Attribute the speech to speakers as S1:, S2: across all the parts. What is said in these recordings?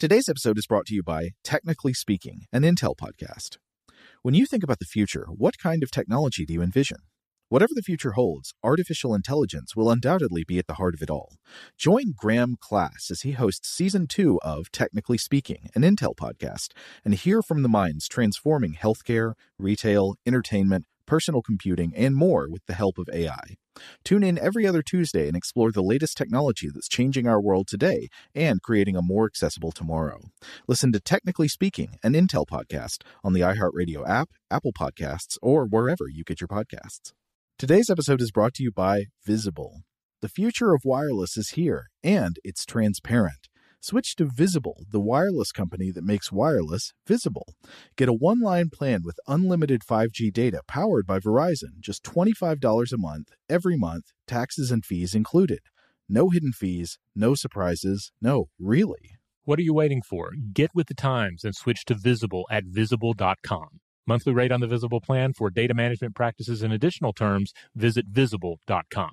S1: Today's episode is brought to you by Technically Speaking, an Intel podcast. When you think about the future, what kind of technology do you envision? Whatever the future holds, artificial intelligence will undoubtedly be at the heart of it all. Join Graham Class as he hosts Season 2 of Technically Speaking, an Intel podcast, and hear from the minds transforming healthcare, retail, entertainment, personal computing, and more with the help of AI. Tune in every other Tuesday and explore the latest technology that's changing our world today and creating a more accessible tomorrow. Listen to Technically Speaking, an Intel podcast on the iHeartRadio app, Apple Podcasts, or wherever you get your podcasts. Today's episode is brought to you by Visible. The future of wireless is here, and it's transparent. Switch to Visible, the wireless company that makes wireless visible. Get a one-line plan with unlimited 5G data powered by Verizon, just $25 a month, every month, taxes and fees included. No hidden fees, no surprises, no, really.
S2: What are you waiting for? Get with the times and switch to Visible at Visible.com. Monthly rate on the Visible plan for data management practices and additional terms, visit Visible.com.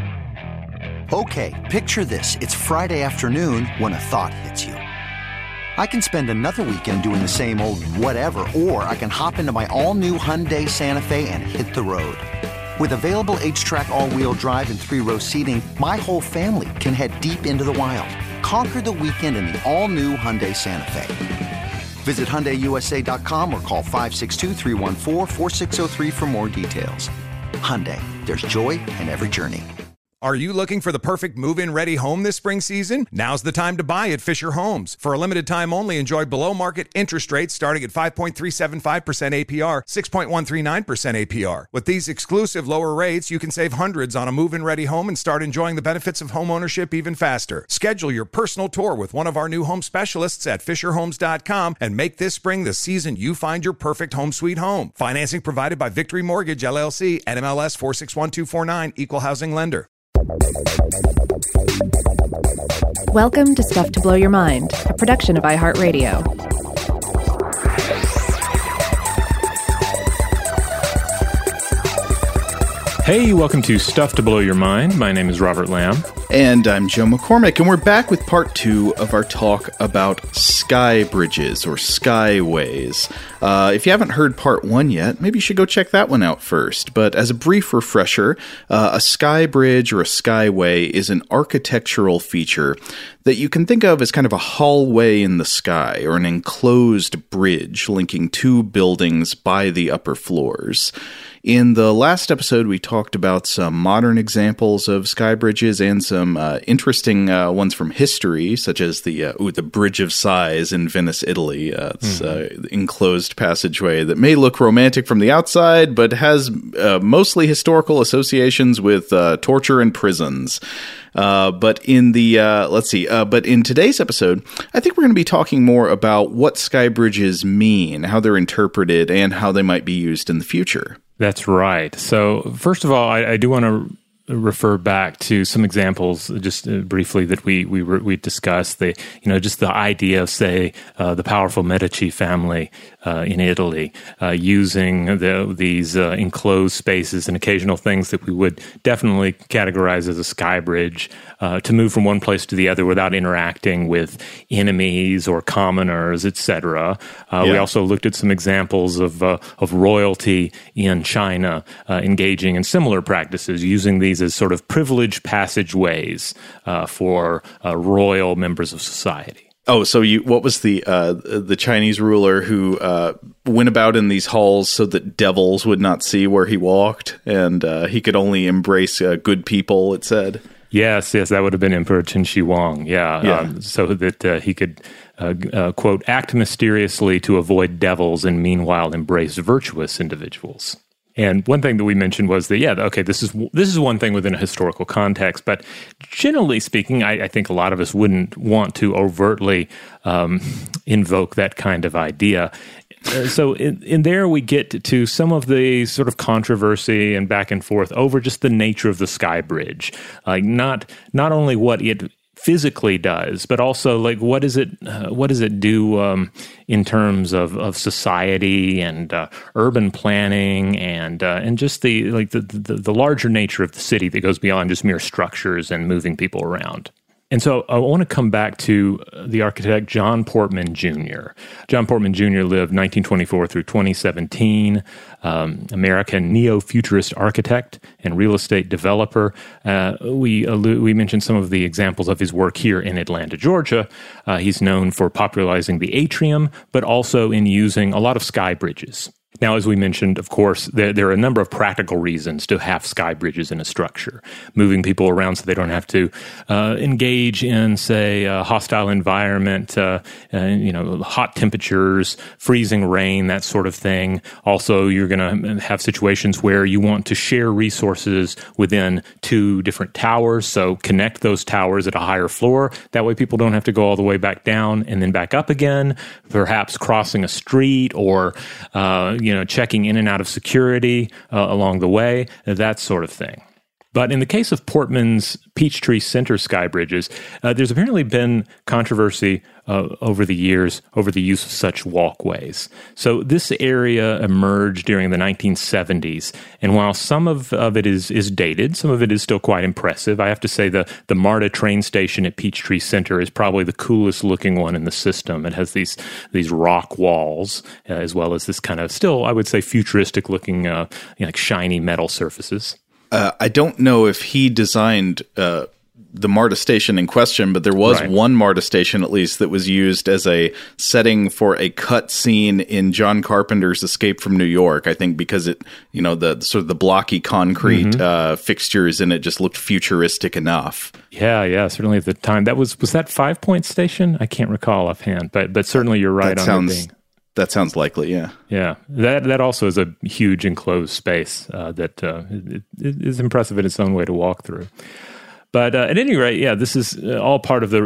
S3: Okay, picture this. It's Friday afternoon when a thought hits you. I can spend another weekend doing the same old whatever, or I can hop into my all-new Hyundai Santa Fe and hit the road. With available H-Track all-wheel drive and 3-row seating, my whole family can head deep into the wild. Conquer the weekend in the all-new Hyundai Santa Fe. Visit HyundaiUSA.com or call 562-314-4603 for more details. Hyundai, there's joy in every journey.
S4: Are you looking for the perfect move-in ready home this spring season? Now's the time to buy at Fisher Homes. For a limited time only, enjoy below-market interest rates starting at 5.375% APR, 6.139% APR. With these exclusive lower rates, you can save hundreds on a move-in ready home and start enjoying the benefits of home ownership even faster. Schedule your personal tour with one of our new home specialists at FisherHomes.com and make this spring the season you find your perfect home sweet home. Financing provided by Victory Mortgage, LLC, NMLS 461249, Equal Housing Lender.
S5: Welcome to Stuff to Blow Your Mind, a production of iHeartRadio.
S2: Hey, welcome to Stuff to Blow Your Mind. My name is Robert Lamb.
S1: And I'm Joe McCormick, and we're back with part 2 of our talk about sky bridges or skyways. If you haven't heard part 1 yet, maybe you should go check that one out first. But as a brief refresher, a sky bridge or a skyway is an architectural feature that you can think of as kind of a hallway in the sky or an enclosed bridge linking two buildings by the upper floors. In the last episode, we talked about some modern examples of sky bridges and some interesting ones from history, such as the Bridge of Sighs in Venice, Italy. It's an enclosed passageway that may look romantic from the outside, but has mostly historical associations with torture and prisons. But in today's episode, I think we're going to be talking more about what sky bridges mean, how they're interpreted, and how they might be used in the future.
S2: That's right. So first of all, I do want to refer back to some examples just briefly that we discussed. Just the idea of, say, the powerful Medici family in Italy using these enclosed spaces and occasional things that we would definitely categorize as a sky bridge to move from one place to the other without interacting with enemies or commoners, etc. We also looked at some examples of royalty in China engaging in similar practices, using these as sort of privileged passageways for royal members of society.
S1: Oh, so what was the Chinese ruler who went about in these halls so that devils would not see where he walked, and he could only embrace good people, it said?
S2: Yes, that would have been Emperor Qin Shi Huang, so that he could, quote, act mysteriously to avoid devils and meanwhile embrace virtuous individuals. And one thing that we mentioned was that, this is one thing within a historical context, but generally speaking, I think a lot of us wouldn't want to overtly invoke that kind of idea. So in there we get to some of the sort of controversy and back and forth over just the nature of the sky bridge, like not only what it physically does, but also like what does it do in terms of society and urban planning and just the larger nature of the city that goes beyond just mere structures and moving people around. And so I want to come back to the architect John Portman Jr. John Portman Jr. lived 1924 through 2017, American neo-futurist architect and real estate developer. We mentioned some of the examples of his work here in Atlanta, Georgia. He's known for popularizing the atrium, but also in using a lot of sky bridges. Now, as we mentioned, of course, there are a number of practical reasons to have sky bridges in a structure. Moving people around so they don't have to engage in, say, a hostile environment, hot temperatures, freezing rain, that sort of thing. Also, you're going to have situations where you want to share resources within two different towers, so connect those towers at a higher floor. That way people don't have to go all the way back down and then back up again, perhaps crossing a street or checking in and out of security along the way, that sort of thing. But in the case of Portman's Peachtree Center sky bridges, there's apparently been controversy over the years over the use of such walkways. So this area emerged during the 1970s, and while some of it is dated, some of it is still quite impressive. I have to say the MARTA train station at Peachtree Center is probably the coolest looking one in the system. It has these rock walls, as well as this kind of still, I would say, futuristic looking like shiny metal surfaces.
S6: I don't know if he designed the MARTA station in question, but there was one MARTA station, at least, that was used as a setting for a cut scene in John Carpenter's Escape from New York. I think because it, the sort of the blocky concrete fixtures in it just looked futuristic enough.
S2: Yeah, certainly at the time. Was that 5 Point Station? I can't recall offhand, but certainly you're right on it being.
S6: That sounds likely, yeah.
S2: Yeah, that also is a huge enclosed space that is impressive in its own way to walk through. But at any rate, yeah, this is all part of the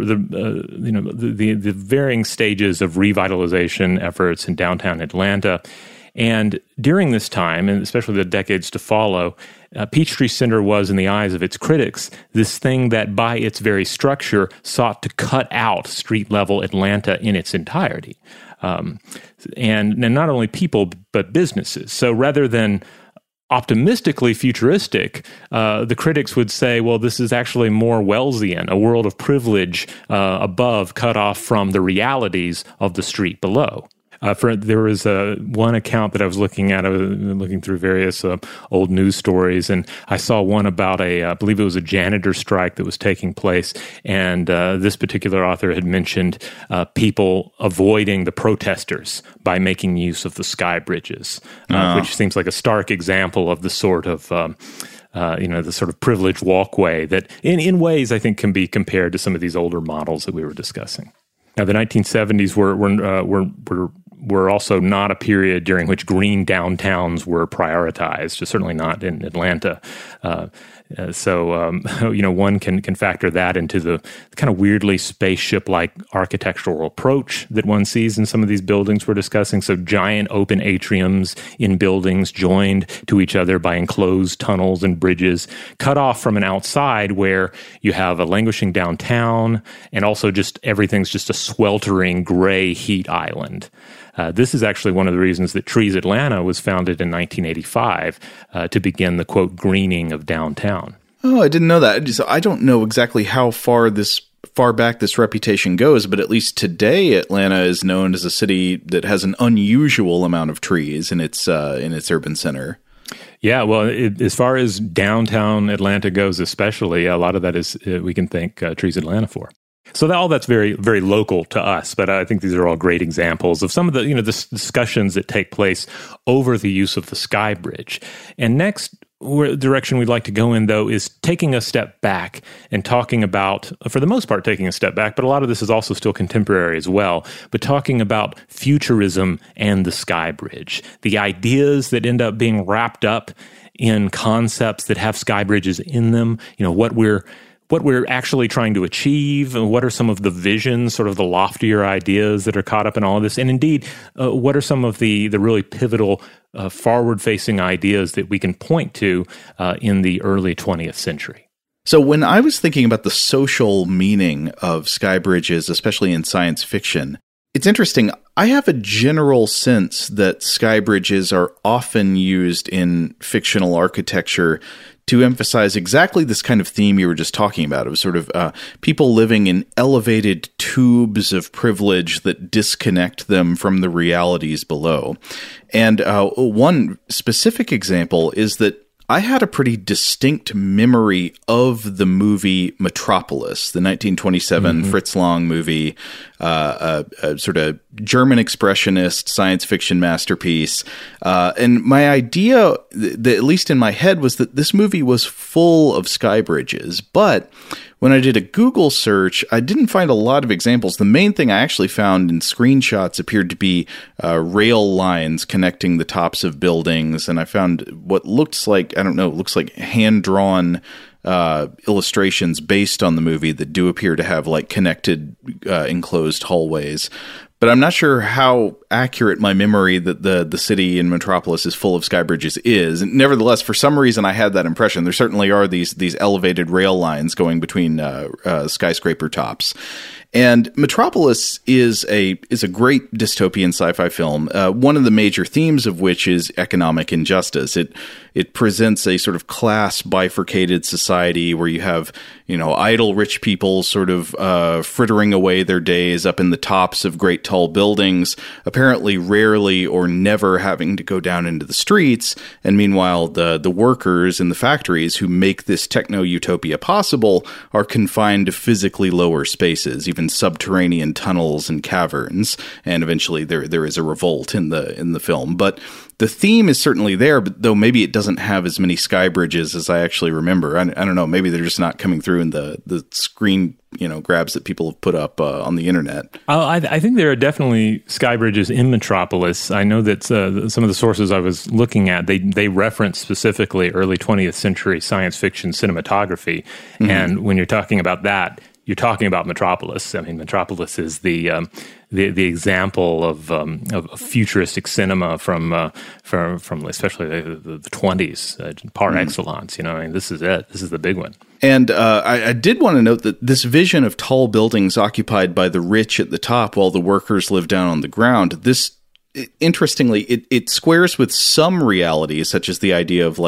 S2: varying stages of revitalization efforts in downtown Atlanta. And during this time, and especially the decades to follow, Peachtree Center was, in the eyes of its critics, this thing that by its very structure sought to cut out street-level Atlanta in its entirety. And not only people, but businesses. So rather than optimistically futuristic, the critics would say, well, this is actually more Wellesian, a world of privilege above, cut off from the realities of the street below. There was one account that I was looking at. I was looking through various old news stories, and I saw one about I believe it was a janitor strike that was taking place, and this particular author had mentioned people avoiding the protesters by making use of the sky bridges, which seems like a stark example of the sort of the sort of privileged walkway that in ways I think can be compared to some of these older models that we were discussing. Now, the 1970s were also not a period during which green downtowns were prioritized, certainly not in Atlanta. So one can factor that into the kind of weirdly spaceship-like architectural approach that one sees in some of these buildings we're discussing. So giant open atriums in buildings joined to each other by enclosed tunnels and bridges, cut off from an outside where you have a languishing downtown, and also just everything's just a sweltering gray heat island. This is actually one of the reasons that Trees Atlanta was founded in 1985 to begin the, quote, greening of downtown.
S6: Oh, I didn't know that. So I don't know exactly how far back this reputation goes, but at least today Atlanta is known as a city that has an unusual amount of trees in its urban center.
S2: Yeah, well, as far as downtown Atlanta goes especially, a lot of that is we can thank Trees Atlanta for. So all that's very, very local to us, but I think these are all great examples of some of the the discussions that take place over the use of the sky bridge. And next direction we'd like to go in, though, is taking a step back and talking about, for the most part, taking a step back, but a lot of this is also still contemporary as well, but talking about futurism and the sky bridge, the ideas that end up being wrapped up in concepts that have sky bridges in them, what we're actually trying to achieve, and what are some of the visions, sort of the loftier ideas that are caught up in all of this, and indeed, what are some of the really pivotal forward-facing ideas that we can point to in the early 20th century.
S6: So when I was thinking about the social meaning of sky bridges, especially in science fiction, it's interesting. I have a general sense that sky bridges are often used in fictional architecture to emphasize exactly this kind of theme you were just talking about, of sort of people living in elevated tubes of privilege that disconnect them from the realities below. And one specific example is that I had a pretty distinct memory of the movie Metropolis, the 1927 Fritz Lang movie, a sort of German expressionist science fiction masterpiece. And my idea, at least in my head, was that this movie was full of sky bridges. But when I did a Google search, I didn't find a lot of examples. The main thing I actually found in screenshots appeared to be rail lines connecting the tops of buildings. And I found what looks like, looks like hand-drawn illustrations based on the movie that do appear to have like connected enclosed hallways. But I'm not sure how accurate my memory that the city in Metropolis is full of sky bridges is. Nevertheless, for some reason, I had that impression. There certainly are these elevated rail lines going between skyscraper tops. And Metropolis is a great dystopian sci-fi film. One of the major themes of which is economic injustice. It presents a sort of class bifurcated society where you have, idle rich people sort of frittering away their days up in the tops of great tall buildings, apparently rarely or never having to go down into the streets. And meanwhile, the workers in the factories who make this techno-utopia possible are confined to physically lower spaces, even subterranean tunnels and caverns. And eventually there is a revolt in the film. But the theme is certainly there, but though maybe it doesn't have as many sky bridges as I actually remember. I don't know. Maybe they're just not coming through in the screen, grabs that people have put up on the internet.
S2: I think there are definitely sky bridges in Metropolis. I know that some of the sources I was looking at, they reference specifically early 20th century science fiction cinematography. Mm-hmm. And when you're talking about that, you're talking about Metropolis. I mean, Metropolis is the example of futuristic cinema from especially the 20s, par excellence. This is it. This is the big one.
S6: And I did want to note that this vision of tall buildings occupied by the rich at the top while the workers live down on the ground, interestingly, it squares with some realities, such as the idea of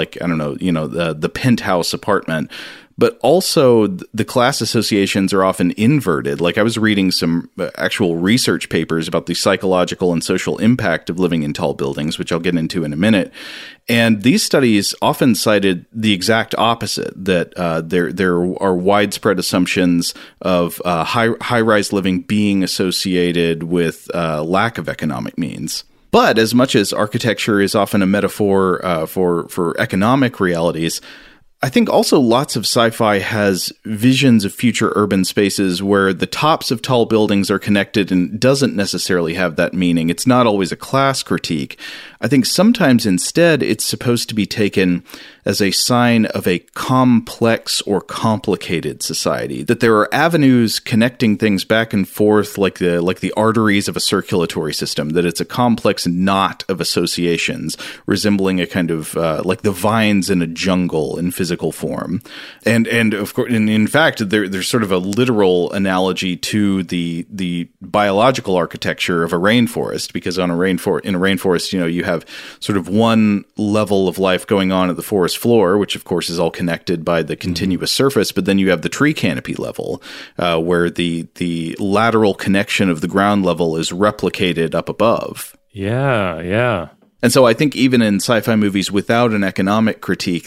S6: the penthouse apartment. But also, the class associations are often inverted. Like I was reading some actual research papers about the psychological and social impact of living in tall buildings, which I'll get into in a minute. And these studies often cited the exact opposite, that there are widespread assumptions of high-rise living being associated with lack of economic means. But as much as architecture is often a metaphor for economic realities, I think also lots of sci-fi has visions of future urban spaces where the tops of tall buildings are connected and doesn't necessarily have that meaning. It's not always a class critique. I think sometimes instead it's supposed to be taken as a sign of a complex or complicated society, that there are avenues connecting things back and forth like the arteries of a circulatory system, that it's a complex knot of associations resembling a kind of like the vines in a jungle in physical form. And of course, in fact, there's sort of a literal analogy to the biological architecture of a rainforest, because in a rainforest, you have sort of one level of life going on at the forest floor, which of course is all connected by the continuous surface, but then you have the tree canopy level, where the lateral connection of the ground level is replicated up above.
S2: Yeah.
S6: And so I think even in sci-fi movies without an economic critique,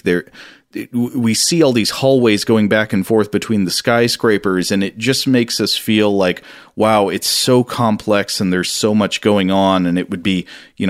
S6: we see all these hallways going back and forth between the skyscrapers, and it just makes us feel like, wow, it's so complex and there's so much going on, and it would be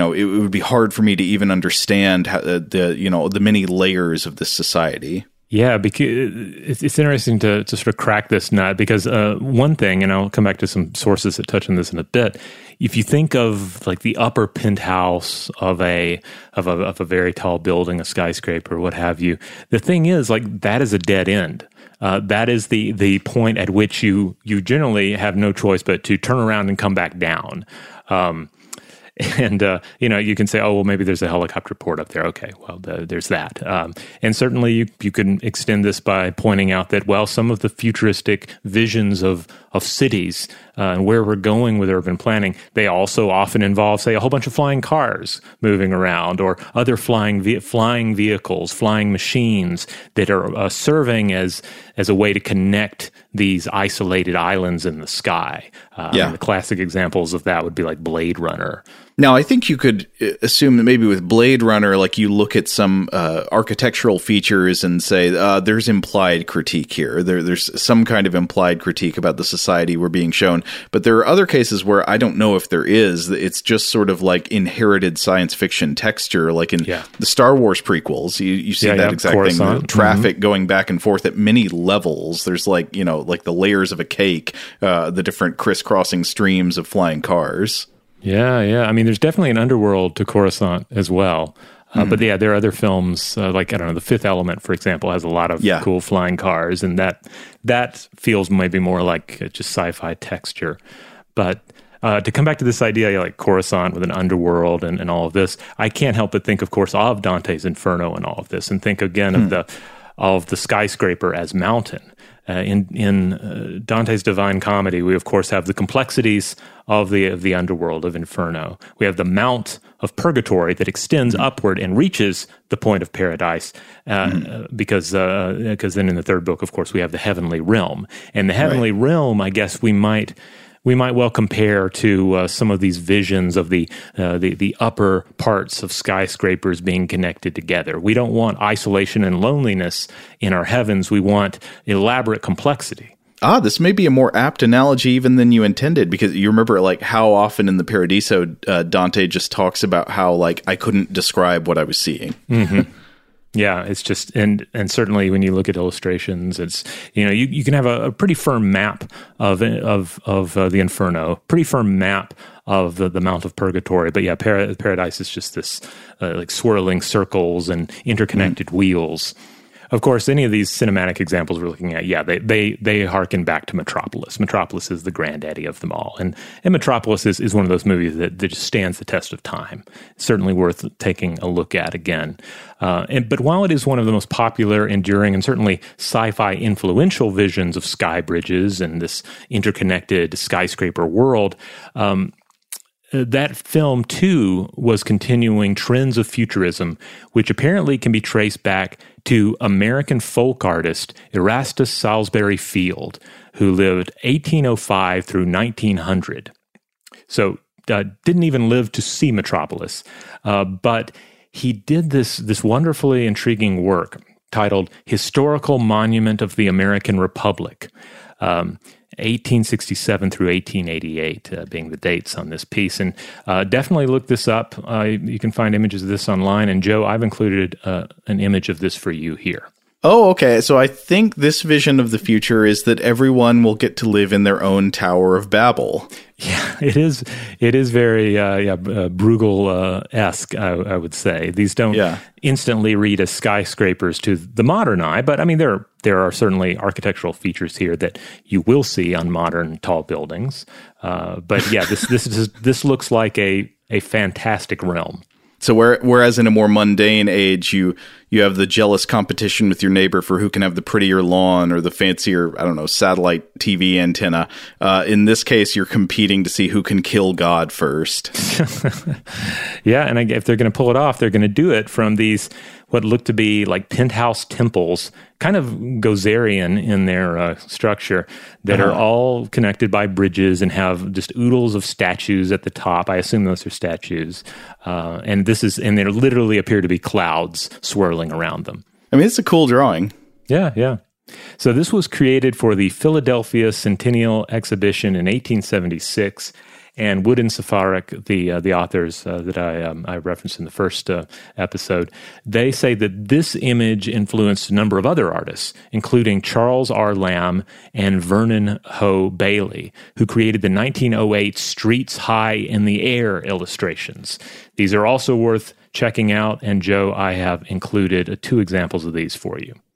S6: hard for me to even understand how, the many layers of this society.
S2: Yeah, because it's interesting to sort of crack this nut, because one thing, and I'll come back to some sources that touch on this in a bit. If you think of like the upper penthouse of a very tall building, a skyscraper, what have you, the thing is, like, that is a dead end. That is the point at which you generally have no choice but to turn around and come back down. And, you can say, oh, well, maybe there's a helicopter port up there. Okay, well, there's that. And certainly you can extend this by pointing out that, well, some of the futuristic visions of of cities and where we're going with urban planning. They also often involve, say, a whole bunch of flying cars moving around, or other flying vehicles, flying machines that are serving as a way to connect these isolated islands in the sky. The classic examples of that would be like Blade Runner.
S6: Now, I think you could assume that maybe with Blade Runner, like you look at some architectural features and say, there's implied critique here. There's some kind of implied critique about the society we're being shown. But there are other cases where I don't know if there is. It's just sort of like inherited science fiction texture, like in the Star Wars prequels. You see that exact
S2: Coruscant.
S6: thing, the traffic going back and forth at many levels. There's like the layers of a cake, the different crisscrossing streams of flying cars.
S2: Yeah. I mean, there's definitely an underworld to Coruscant as well. But there are other films, like, I don't know, The Fifth Element, for example, has a lot of cool flying cars, and that feels maybe more like just sci-fi texture. But to come back to this idea, like Coruscant with an underworld and all of this, I can't help but think, of course, of Dante's Inferno and all of this, and think again of the skyscraper as mountain. In Dante's Divine Comedy, we of course have the complexities of the underworld of Inferno. We have the mount of purgatory that extends upward and reaches the point of paradise, because then in the third book, of course, we have the heavenly realm. And the heavenly realm, I guess we might well compare to some of these visions of the upper parts of skyscrapers being connected together. We don't want isolation and loneliness in our heavens. We want elaborate complexity.
S6: This may be a more apt analogy even than you intended, because you remember like how often in the Paradiso Dante just talks about how like I couldn't describe what I was seeing.
S2: Mm-hmm. Yeah, it's just, and certainly when you look at illustrations, it's, you can have a pretty firm map of the Inferno, pretty firm map of the Mount of Purgatory. But yeah, Paradise is just this like swirling circles and interconnected wheels. Of course, any of these cinematic examples we're looking at, they harken back to Metropolis. Metropolis is the granddaddy of them all. And Metropolis is one of those movies that just stands the test of time. It's certainly worth taking a look at again. But while it is one of the most popular, enduring, and certainly sci-fi influential visions of sky bridges and this interconnected skyscraper world, that film, too, was continuing trends of futurism, which apparently can be traced back to American folk artist Erastus Salisbury Field, who lived 1805 through 1900. So didn't even live to see Metropolis, but he did this wonderfully intriguing work titled Historical Monument of the American Republic, 1867 through 1888 being the dates on this piece. And definitely look this up. You can find images of this online. And Joe, I've included an image of this for you here.
S6: Oh, okay. So I think this vision of the future is that everyone will get to live in their own Tower of Babel.
S2: Yeah, it is. It is very Bruegel-esque, I would say. These don't instantly read as skyscrapers to the modern eye, but I mean there are certainly architectural features here that you will see on modern tall buildings. But yeah, this looks like a fantastic realm.
S6: So whereas in a more mundane age, you have the jealous competition with your neighbor for who can have the prettier lawn or the fancier, I don't know, satellite TV antenna. In this case, you're competing to see who can kill God first.
S2: Yeah, and if they're going to pull it off, they're going to do it from these what look to be like penthouse temples, kind of Gozerian in their structure, that are all connected by bridges and have just oodles of statues at the top. I assume those are statues, and they literally appear to be clouds swirling around them.
S6: I mean, it's a cool drawing.
S2: Yeah. So this was created for the Philadelphia Centennial Exhibition in 1876. And Wood and Safarik, the authors that I referenced in the first episode, they say that this image influenced a number of other artists, including Charles R. Lamb and Vernon Ho Bailey, who created the 1908 Streets High in the Air illustrations. These are also worth checking out, and Joe, I have included 2 examples of these for you.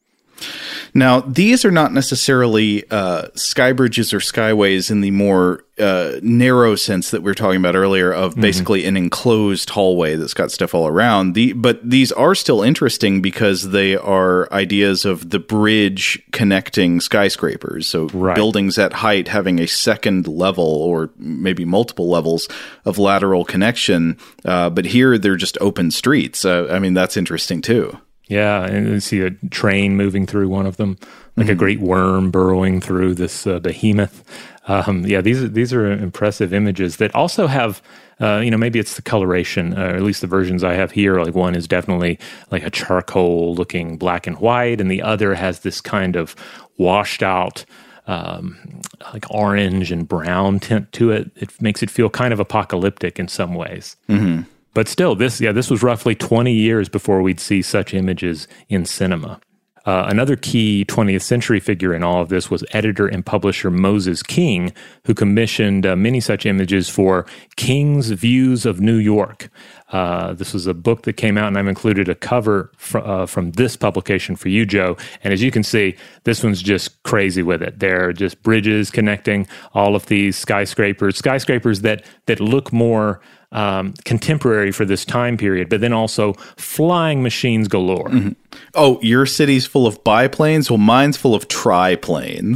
S6: Now, these are not necessarily sky bridges or skyways in the more narrow sense that we were talking about earlier of basically an enclosed hallway that's got stuff all around. But these are still interesting because they are ideas of the bridge connecting skyscrapers. So buildings at height having a second level or maybe multiple levels of lateral connection. But here they're just open streets. I mean, that's interesting too.
S2: Yeah, and you see a train moving through one of them, like a great worm burrowing through this behemoth. These are impressive images that also have, maybe it's the coloration, or at least the versions I have here. Like one is definitely like a charcoal-looking black and white, and the other has this kind of washed out, like orange and brown tint to it. It makes it feel kind of apocalyptic in some ways. Mm-hmm. But still, this was roughly 20 years before we'd see such images in cinema. Another key 20th century figure in all of this was editor and publisher Moses King, who commissioned many such images for King's Views of New York. This was a book that came out, and I've included a cover from this publication for you, Joe. And as you can see, this one's just crazy with it. There are just bridges connecting all of these skyscrapers that look more contemporary for this time period, but then also flying machines galore. Mm-hmm.
S6: Oh, your city's full of biplanes? Well, mine's full of triplanes.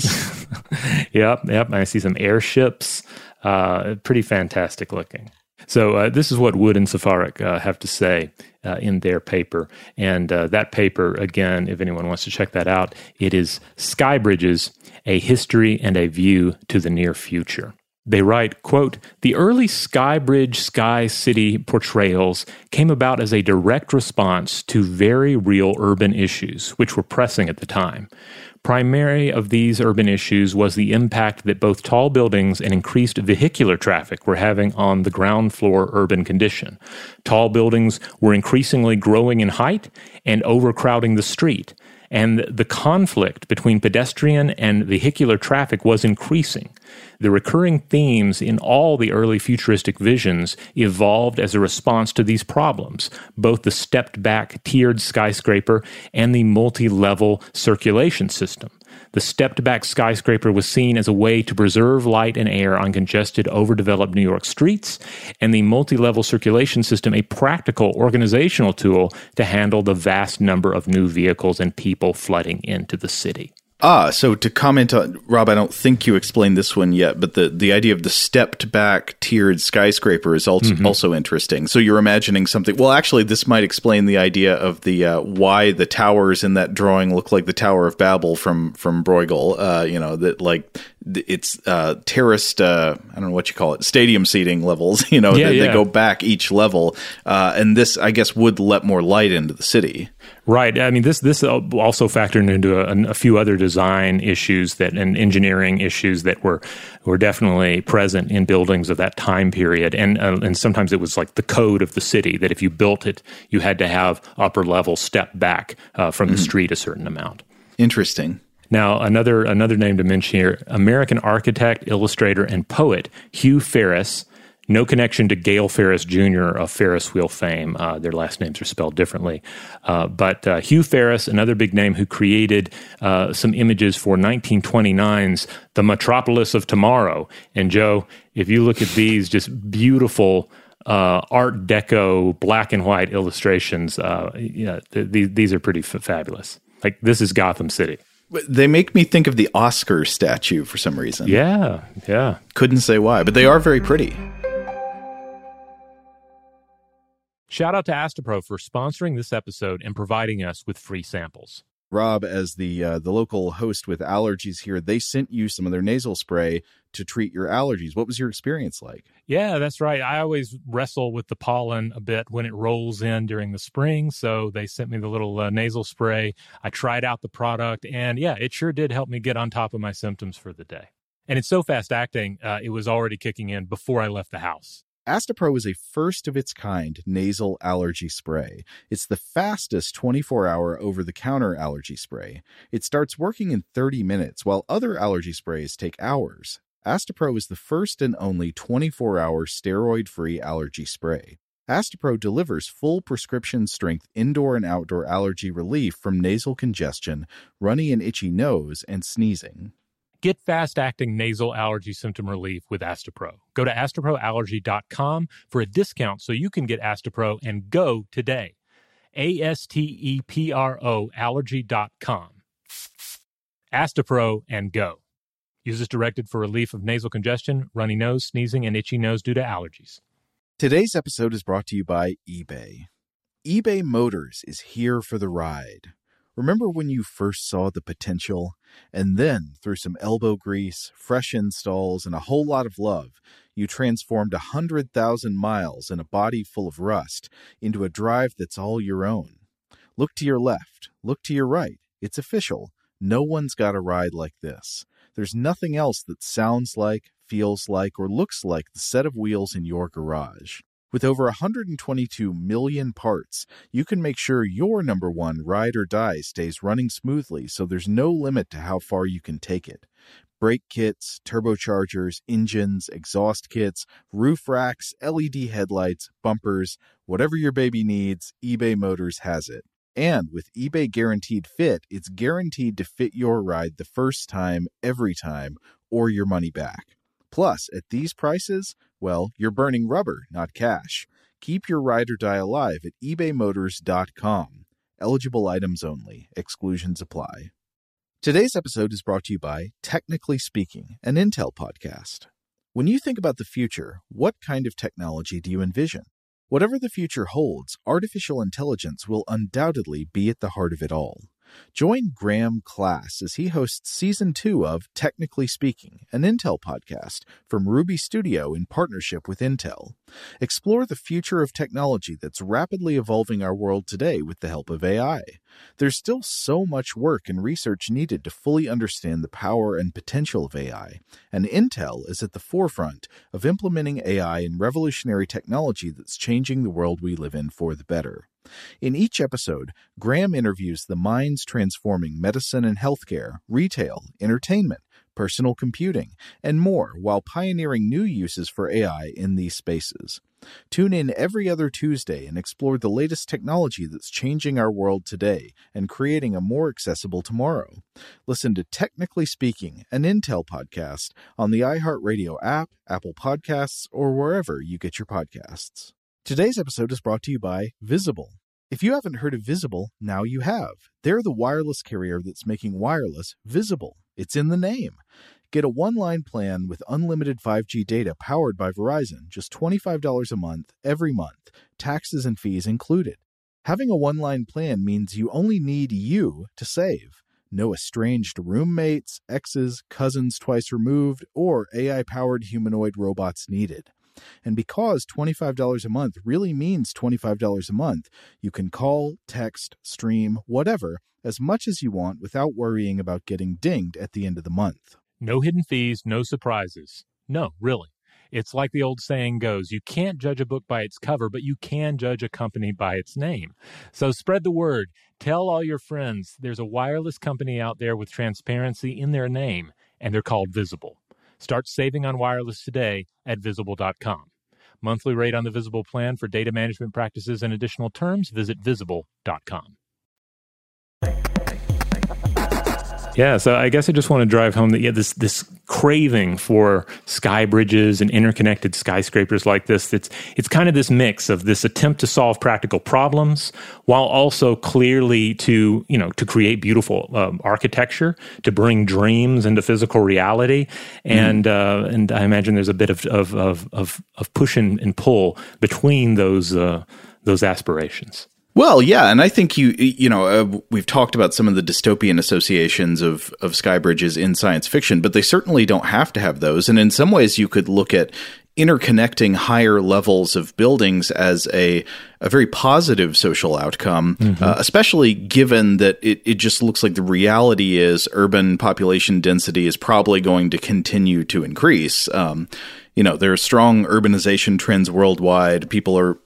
S2: Yep. I see some airships. Pretty fantastic looking. So this is what Wood and Safarik have to say in their paper. And that paper, again, if anyone wants to check that out, it is Sky Bridges, A History and a View to the Near Future. They write, quote, "The early Skybridge Sky City portrayals came about as a direct response to very real urban issues, which were pressing at the time. Primary of these urban issues was the impact that both tall buildings and increased vehicular traffic were having on the ground floor urban condition. Tall buildings were increasingly growing in height and overcrowding the street, and the conflict between pedestrian and vehicular traffic was increasing. The recurring themes in all the early futuristic visions evolved as a response to these problems, both the stepped-back tiered skyscraper and the multi-level circulation system. The stepped-back skyscraper was seen as a way to preserve light and air on congested, overdeveloped New York streets, and the multi-level circulation system a practical organizational tool to handle the vast number of new vehicles and people flooding into the city."
S6: So to comment on, Rob, I don't think you explained this one yet, but the idea of the stepped back tiered skyscraper is also interesting. So you're imagining something, well, actually this might explain the idea of the why the towers in that drawing look like the Tower of Babel from Bruegel, that like it's terraced, I don't know what you call it, stadium seating levels, they go back each level. And this, I guess, would let more light into the city.
S2: Right. I mean, this also factored into a few other design issues and engineering issues that were definitely present in buildings of that time period. And sometimes it was like the code of the city that if you built it, you had to have upper level step back from the street a certain amount.
S6: Interesting.
S2: Now, another name to mention here, American architect, illustrator, and poet Hugh Ferris. No connection to Gale Ferris Jr. of Ferris wheel fame. Their last names are spelled differently. But Hugh Ferris, another big name who created some images for 1929's The Metropolis of Tomorrow. And Joe, if you look at these just beautiful Art Deco black and white illustrations, these are pretty fabulous. Like, this is Gotham City.
S6: They make me think of the Oscar statue for some reason.
S2: Yeah.
S6: Couldn't say why, but they are very pretty.
S2: Shout out to Astepro for sponsoring this episode and providing us with free samples.
S7: Rob, as the local host with allergies here, they sent you some of their nasal spray to treat your allergies. What was your experience like?
S2: Yeah, that's right. I always wrestle with the pollen a bit when it rolls in during the spring, so they sent me the little nasal spray. I tried out the product, and yeah, it sure did help me get on top of my symptoms for the day. And it's so fast-acting, it was already kicking in before I left the house.
S7: Astepro is a first-of-its-kind nasal allergy spray. It's the fastest 24-hour over-the-counter allergy spray. It starts working in 30 minutes, while other allergy sprays take hours. Astepro is the first and only 24-hour steroid-free allergy spray. Astepro delivers full prescription-strength indoor and outdoor allergy relief from nasal congestion, runny and itchy nose, and sneezing.
S2: Get fast-acting nasal allergy symptom relief with Astepro. Go to asteproallergy.com for a discount so you can get Astepro and go today. ASTEPRO allergy.com. Astepro and go. Use as directed for relief of nasal congestion, runny nose, sneezing, and itchy nose due to allergies.
S7: Today's episode is brought to you by eBay. eBay Motors is here for the ride. Remember when you first saw the potential? And then, through some elbow grease, fresh installs, and a whole lot of love, you transformed 100,000 miles and a body full of rust into a drive that's all your own. Look to your left. Look to your right. It's official. No one's got a ride like this. There's nothing else that sounds like, feels like, or looks like the set of wheels in your garage. With over 122 million parts, you can make sure your number one ride or die stays running smoothly so there's no limit to how far you can take it. Brake kits, turbochargers, engines, exhaust kits, roof racks, LED headlights, bumpers, whatever your baby needs, eBay Motors has it. And with eBay Guaranteed Fit, it's guaranteed to fit your ride the first time, every time, or your money back. Plus, at these prices, well, you're burning rubber, not cash. Keep your ride or die alive at ebaymotors.com. Eligible items only. Exclusions apply. Today's episode is brought to you by Technically Speaking, an Intel podcast. When you think about the future, what kind of technology do you envision? Whatever the future holds, artificial intelligence will undoubtedly be at the heart of it all. Join Graham Class as he hosts Season 2 of Technically Speaking, an Intel podcast from Ruby Studio in partnership with Intel. Explore the future of technology that's rapidly evolving our world today with the help of AI. There's still so much work and research needed to fully understand the power and potential of AI, and Intel is at the forefront of implementing AI in revolutionary technology that's changing the world we live in for the better. In each episode, Graham interviews the minds transforming medicine and healthcare, retail, entertainment, personal computing, and more while pioneering new uses for AI in these spaces. Tune in every other Tuesday and explore the latest technology that's changing our world today and creating a more accessible tomorrow. Listen to Technically Speaking, an Intel podcast on the iHeartRadio app, Apple Podcasts, or wherever you get your podcasts. Today's episode is brought to you by Visible. If you haven't heard of Visible, now you have. They're the wireless carrier that's making wireless visible. It's in the name. Get a one-line plan with unlimited 5G data powered by Verizon, just $25 a month, every month, taxes and fees included. Having a one-line plan means you only need you to save. No estranged roommates, exes, cousins twice removed, or AI-powered humanoid robots needed. And because $25 a month really means $25 a month, you can call, text, stream, whatever, as much as you want without worrying about getting dinged at the end of the month.
S2: No hidden fees, no surprises. No, really. It's like the old saying goes, you can't judge a book by its cover, but you can judge a company by its name. So spread the word. Tell all your friends there's a wireless company out there with transparency in their name, and they're called Visible. Start saving on wireless today at Visible.com. Monthly rate on the Visible plan for data management practices and additional terms, visit Visible.com. Yeah, so I guess I just want to drive home that this craving for sky bridges and interconnected skyscrapers like this. It's kind of this mix of this attempt to solve practical problems while also clearly to create beautiful architecture, to bring dreams into physical reality, and I imagine there's a bit of push and pull between those aspirations.
S6: Well, yeah, and I think we've talked about some of the dystopian associations of sky bridges in science fiction, but they certainly don't have to have those. And in some ways, you could look at interconnecting higher levels of buildings as a very positive social outcome, especially given that it just looks like the reality is urban population density is probably going to continue to increase. There are strong urbanization trends worldwide. People are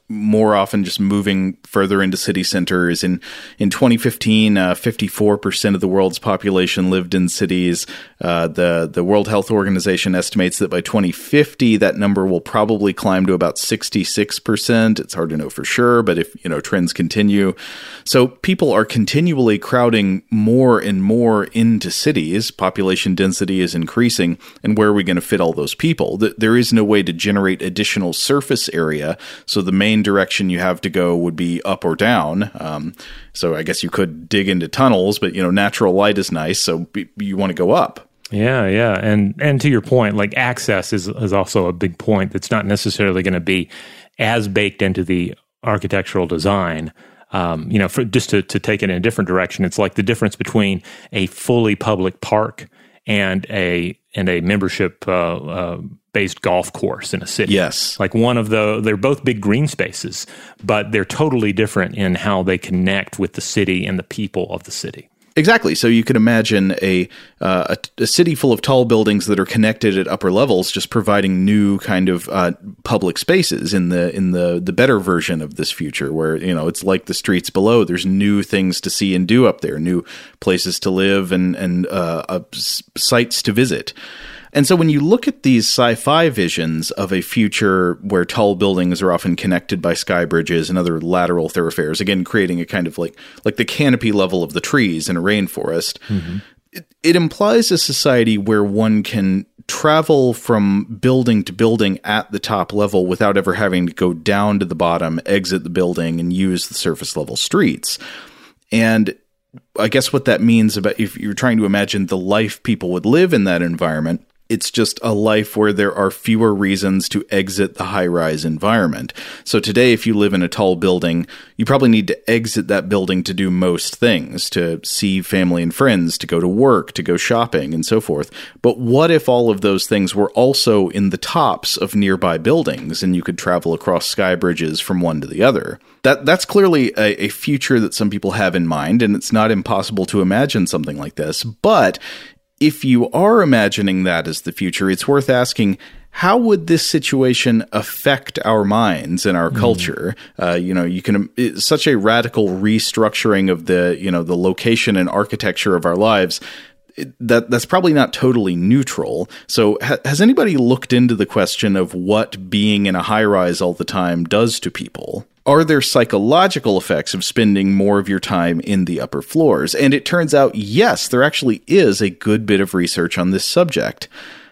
S6: more often just moving further into city centers. In 2015, 54% of the world's population lived in cities. The World Health Organization estimates that by 2050, that number will probably climb to about 66%. It's hard to know for sure, but if trends continue. So people are continually crowding more and more into cities. Population density is increasing. And where are we going to fit all those people? There is no way to generate additional surface area. So the main direction you have to go would be up or down. So I guess you could dig into tunnels, but natural light is nice, so you want to go up.
S2: Yeah. And to your point, like access is also a big point that's not necessarily going to be as baked into the architectural design. For just to take it in a different direction, it's like the difference between a fully public park and a membership based golf course in a city.
S6: Yes.
S2: Like they're both big green spaces, but they're totally different in how they connect with the city and the people of the city.
S6: Exactly. So you could imagine a city full of tall buildings that are connected at upper levels, just providing new kind of public spaces in the better version of this future, where it's like the streets below. There's new things to see and do up there, new places to live and sites to visit. And so when you look at these sci-fi visions of a future where tall buildings are often connected by sky bridges and other lateral thoroughfares, again, creating a kind of like the canopy level of the trees in a rainforest, it implies a society where one can travel from building to building at the top level without ever having to go down to the bottom, exit the building, and use the surface level streets. And I guess what that means about if you're trying to imagine the life people would live in that environment, it's just a life where there are fewer reasons to exit the high-rise environment. So today, if you live in a tall building, you probably need to exit that building to do most things, to see family and friends, to go to work, to go shopping, and so forth. But what if all of those things were also in the tops of nearby buildings, and you could travel across sky bridges from one to the other? That's clearly a future that some people have in mind, and it's not impossible to imagine something like this. But if you are imagining that as the future, it's worth asking, how would this situation affect our minds and our culture? It's such a radical restructuring of the location and architecture of our lives. That's probably not totally neutral. So has anybody looked into the question of what being in a high-rise all the time does to people? Are there psychological effects of spending more of your time in the upper floors? And it turns out, yes, there actually is a good bit of research on this subject.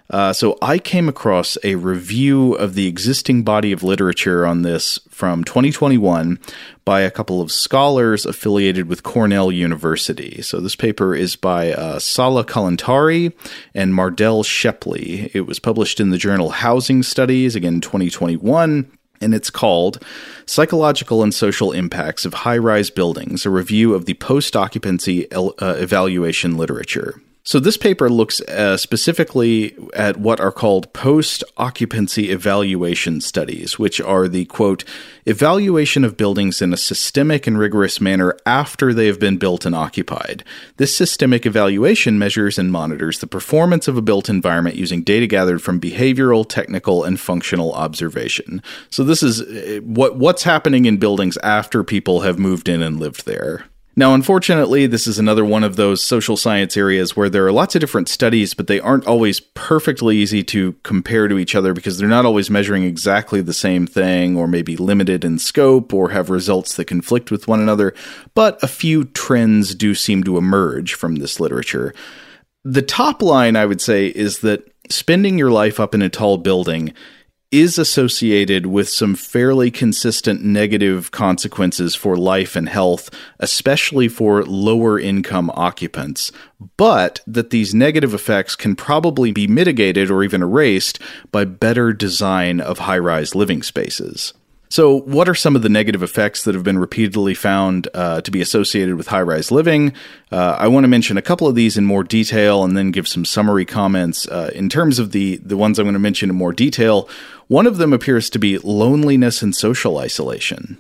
S6: So I came across a review of the existing body of literature on this from 2021 by a couple of scholars affiliated with Cornell University. So this paper is by Sala Kalantari and Mardell Shepley. It was published in the journal Housing Studies, again, 2021. And it's called Psychological and Social Impacts of High-Rise Buildings, a review of the post-occupancy evaluation literature. So this paper looks specifically at what are called post-occupancy evaluation studies, which are the, quote, evaluation of buildings in a systemic and rigorous manner after they have been built and occupied. This systemic evaluation measures and monitors the performance of a built environment using data gathered from behavioral, technical, and functional observation. So this is what's happening in buildings after people have moved in and lived there. Now, unfortunately, this is another one of those social science areas where there are lots of different studies, but they aren't always perfectly easy to compare to each other because they're not always measuring exactly the same thing, or maybe limited in scope, or have results that conflict with one another. But a few trends do seem to emerge from this literature. The top line, I would say, is that spending your life up in a tall building is associated with some fairly consistent negative consequences for life and health, especially for lower income occupants, but that these negative effects can probably be mitigated or even erased by better design of high-rise living spaces. So what are some of the negative effects that have been repeatedly found to be associated with high-rise living? I want to mention a couple of these in more detail and then give some summary comments. In terms of the ones I'm going to mention in more detail, one of them appears to be loneliness and social isolation.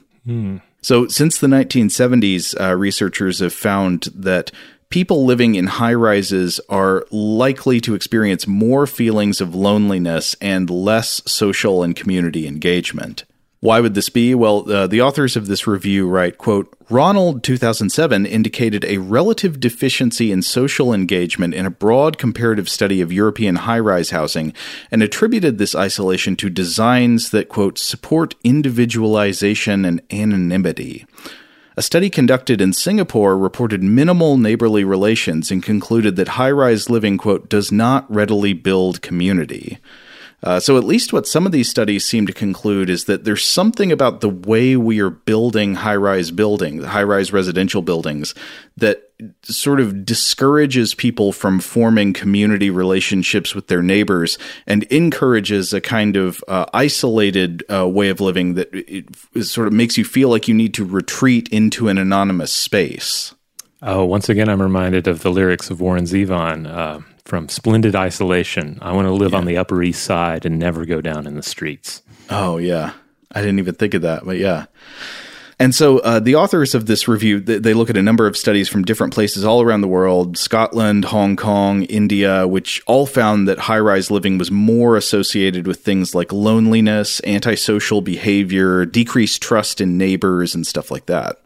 S6: So since the 1970s, researchers have found that people living in high-rises are likely to experience more feelings of loneliness and less social and community engagement. Why would this be? Well, the authors of this review write, quote, Ronald, 2007, indicated a relative deficiency in social engagement in a broad comparative study of European high-rise housing and attributed this isolation to designs that, quote, support individualization and anonymity. A study conducted in Singapore reported minimal neighborly relations and concluded that high-rise living, quote, does not readily build community. So at least what some of these studies seem to conclude is that there's something about the way we are building high-rise residential buildings, that sort of discourages people from forming community relationships with their neighbors and encourages a kind of isolated way of living that it sort of makes you feel like you need to retreat into an anonymous space.
S2: Oh, once again, I'm reminded of the lyrics of Warren Zevon from Splendid Isolation. I want to live on the Upper East Side and never go down in the streets.
S6: Oh, yeah. I didn't even think of that, but yeah. And so the authors of this review, they look at a number of studies from different places all around the world, Scotland, Hong Kong, India, which all found that high-rise living was more associated with things like loneliness, antisocial behavior, decreased trust in neighbors, and stuff like that.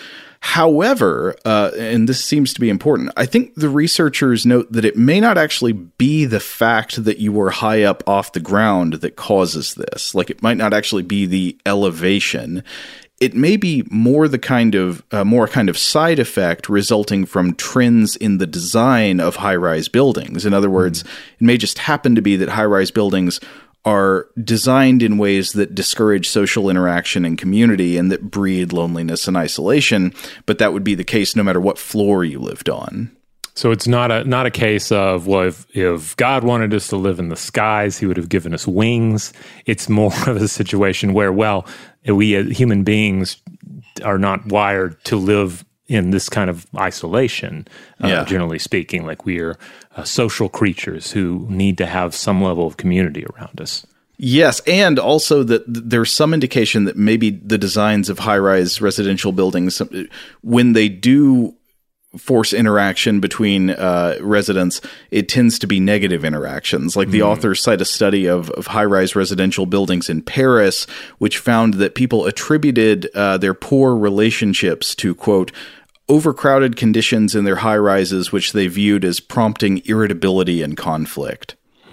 S6: However, and this seems to be important, I think the researchers note that it may not actually be the fact that you were high up off the ground that causes this. Like, it might not actually be the elevation. It may be more a kind of side effect resulting from trends in the design of high-rise buildings. In other words, it may just happen to be that high-rise buildings are designed in ways that discourage social interaction and community and that breed loneliness and isolation, but that would be the case no matter what floor you lived on.
S2: So it's not a case of, well, if God wanted us to live in the skies, he would have given us wings. It's more of a situation where, well, we human beings are not wired to live in this kind of isolation, generally speaking. Like, we are social creatures who need to have some level of community around us.
S6: Yes, and also that there's some indication that maybe the designs of high-rise residential buildings, when they do force interaction between residents, it tends to be negative interactions. Like, the authors cite a study of high-rise residential buildings in Paris, which found that people attributed their poor relationships to, quote, overcrowded conditions in their high-rises, which they viewed as prompting irritability and conflict.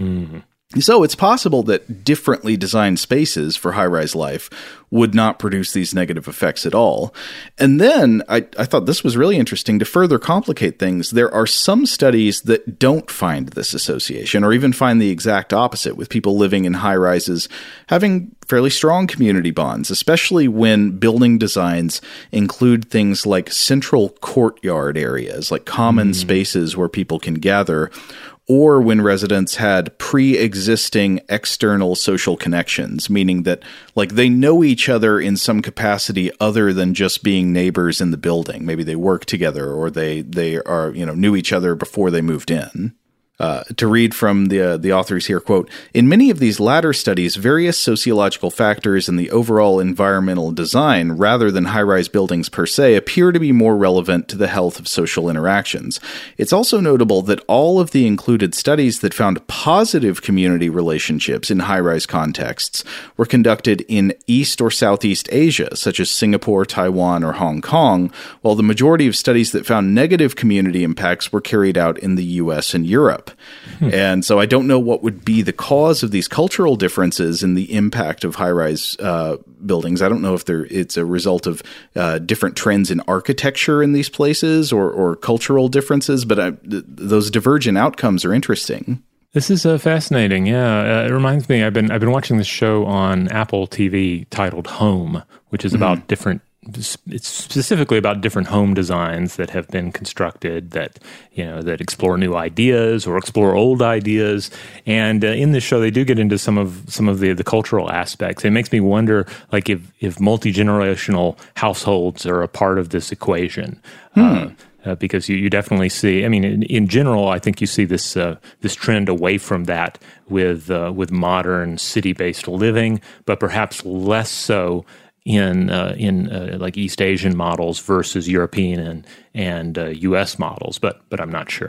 S6: So it's possible that differently designed spaces for high-rise life would not produce these negative effects at all. And then I thought this was really interesting. To further complicate things, there are some studies that don't find this association, or even find the exact opposite, with people living in high-rises having fairly strong community bonds, especially when building designs include things like central courtyard areas, like common spaces where people can gather, or when residents had pre-existing external social connections, meaning that, like, they know each other in some capacity other than just being neighbors in the building. Maybe they work together, or they are, knew each other before they moved in. To read from the authors here, quote, in many of these latter studies, various sociological factors in the overall environmental design, rather than high-rise buildings per se, appear to be more relevant to the health of social interactions. It's also notable that all of the included studies that found positive community relationships in high-rise contexts were conducted in East or Southeast Asia, such as Singapore, Taiwan, or Hong Kong, while the majority of studies that found negative community impacts were carried out in the U.S. and Europe. And so I don't know what would be the cause of these cultural differences in the impact of high-rise buildings. I don't know if it's a result of different trends in architecture in these places or cultural differences, but those divergent outcomes are interesting.
S2: This is fascinating. Yeah, it reminds me. I've been watching this show on Apple TV titled Home, which is about it's specifically about different home designs that have been constructed that explore new ideas or explore old ideas. And in this show, they do get into some of the cultural aspects. It makes me wonder, like, if multi-generational households are a part of this equation. Because you definitely see, I mean, in general, I think you see this trend away from that with modern city-based living, but perhaps less so in like East Asian models versus European and U.S. models, but I'm not sure.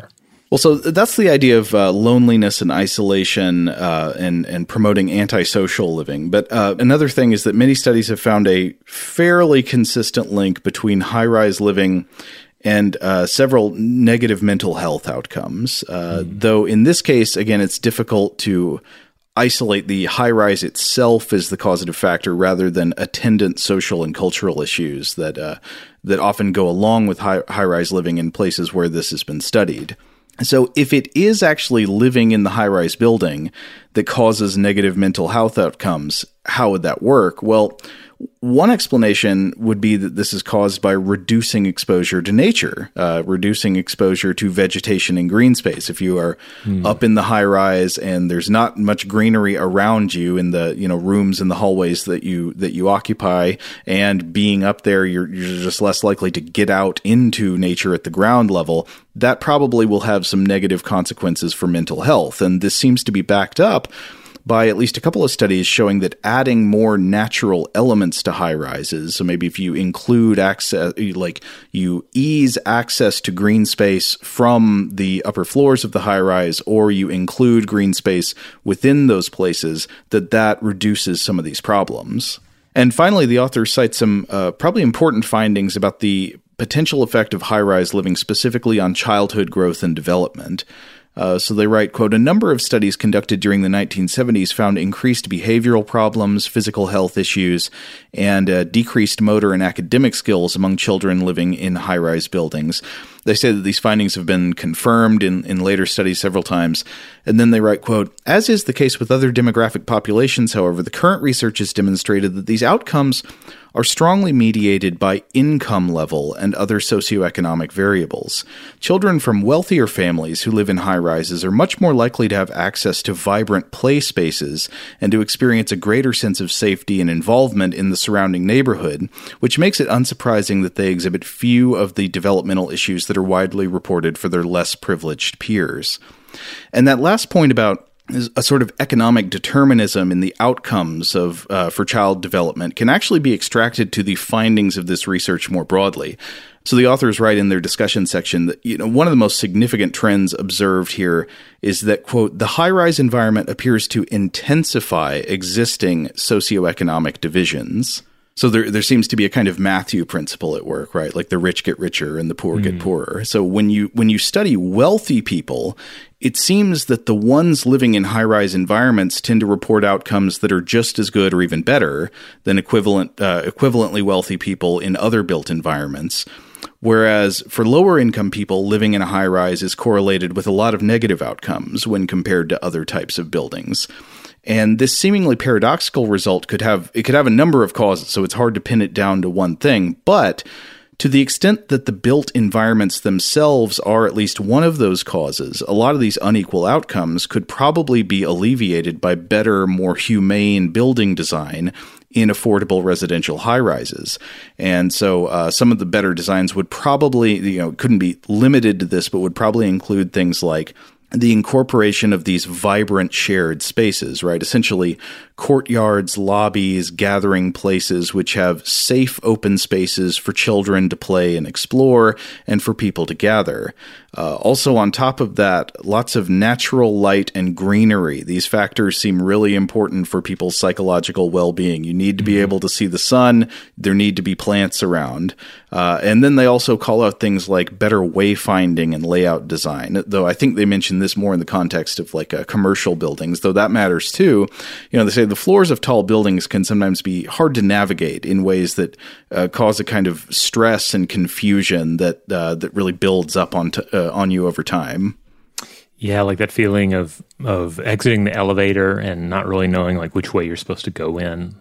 S6: Well, so that's the idea of loneliness and isolation and promoting antisocial living. But another thing is that many studies have found a fairly consistent link between high-rise living and several negative mental health outcomes. Though in this case, again, it's difficult to isolate the high-rise itself as the causative factor rather than attendant social and cultural issues that often go along with high-rise living in places where this has been studied. So if it is actually living in the high-rise building that causes negative mental health outcomes, how would that work? Well, one explanation would be that this is caused by reducing exposure to nature, reducing exposure to vegetation and green space. If you are up in the high rise and there's not much greenery around you in the rooms and the hallways that you occupy, and being up there, you're just less likely to get out into nature at the ground level. That probably will have some negative consequences for mental health, and this seems to be backed up by at least a couple of studies showing that adding more natural elements to high rises, so maybe if you include access, like you ease access to green space from the upper floors of the high rise, or you include green space within those places, that reduces some of these problems. And finally, the author cites some probably important findings about the potential effect of high-rise living specifically on childhood growth and development. So they write, quote, "A number of studies conducted during the 1970s found increased behavioral problems, physical health issues, and decreased motor and academic skills among children living in high-rise buildings." They say that these findings have been confirmed in later studies several times. And then they write, quote, "As is the case with other demographic populations, however, the current research has demonstrated that these outcomes are strongly mediated by income level and other socioeconomic variables. Children from wealthier families who live in high-rises are much more likely to have access to vibrant play spaces and to experience a greater sense of safety and involvement in the surrounding neighborhood, which makes it unsurprising that they exhibit few of the developmental issues that are widely reported for their less privileged peers." And that last point about a sort of economic determinism in the outcomes of for child development can actually be extracted to the findings of this research more broadly. So the authors write in their discussion section that one of the most significant trends observed here is that, quote, "The high-rise environment appears to intensify existing socioeconomic divisions." So there seems to be a kind of Matthew principle at work, right? Like the rich get richer and the poor get poorer. So when you study wealthy people, it seems that the ones living in high-rise environments tend to report outcomes that are just as good or even better than equivalently wealthy people in other built environments. Whereas for lower income people, living in a high-rise is correlated with a lot of negative outcomes when compared to other types of buildings. And this seemingly paradoxical result could have a number of causes, so it's hard to pin it down to one thing. But to the extent that the built environments themselves are at least one of those causes, a lot of these unequal outcomes could probably be alleviated by better, more humane building design in affordable residential high-rises. And so some of the better designs would probably, couldn't be limited to this, but would probably include things like the incorporation of these vibrant shared spaces, right? Essentially courtyards, lobbies, gathering places which have safe open spaces for children to play and explore and for people to gather. Also on top of that, lots of natural light and greenery. These factors seem really important for people's psychological well-being. You need to be able to see the sun. There need to be plants around. And then they also call out things like better wayfinding and layout design, though I think they mention this more in the context of like commercial buildings, though that matters too. They say the floors of tall buildings can sometimes be hard to navigate in ways that cause a kind of stress and confusion that really builds up on you over time.
S2: Yeah, like that feeling of exiting the elevator and not really knowing like which way you're supposed to go in.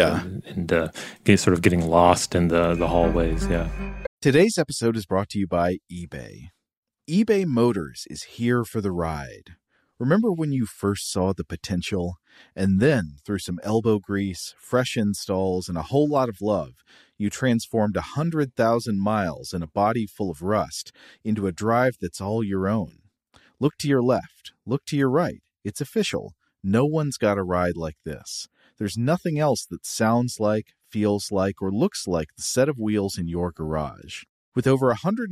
S2: And sort of getting lost in the hallways. Yeah.
S1: Today's episode is brought to you by eBay. eBay Motors is here for the ride. Remember when you first saw the potential? And then, through some elbow grease, fresh installs, and a whole lot of love, you transformed 100,000 miles and a body full of rust into a drive that's all your own. Look to your left. Look to your right. It's official. No one's got a ride like this. There's nothing else that sounds like, feels like, or looks like the set of wheels in your garage.
S7: With over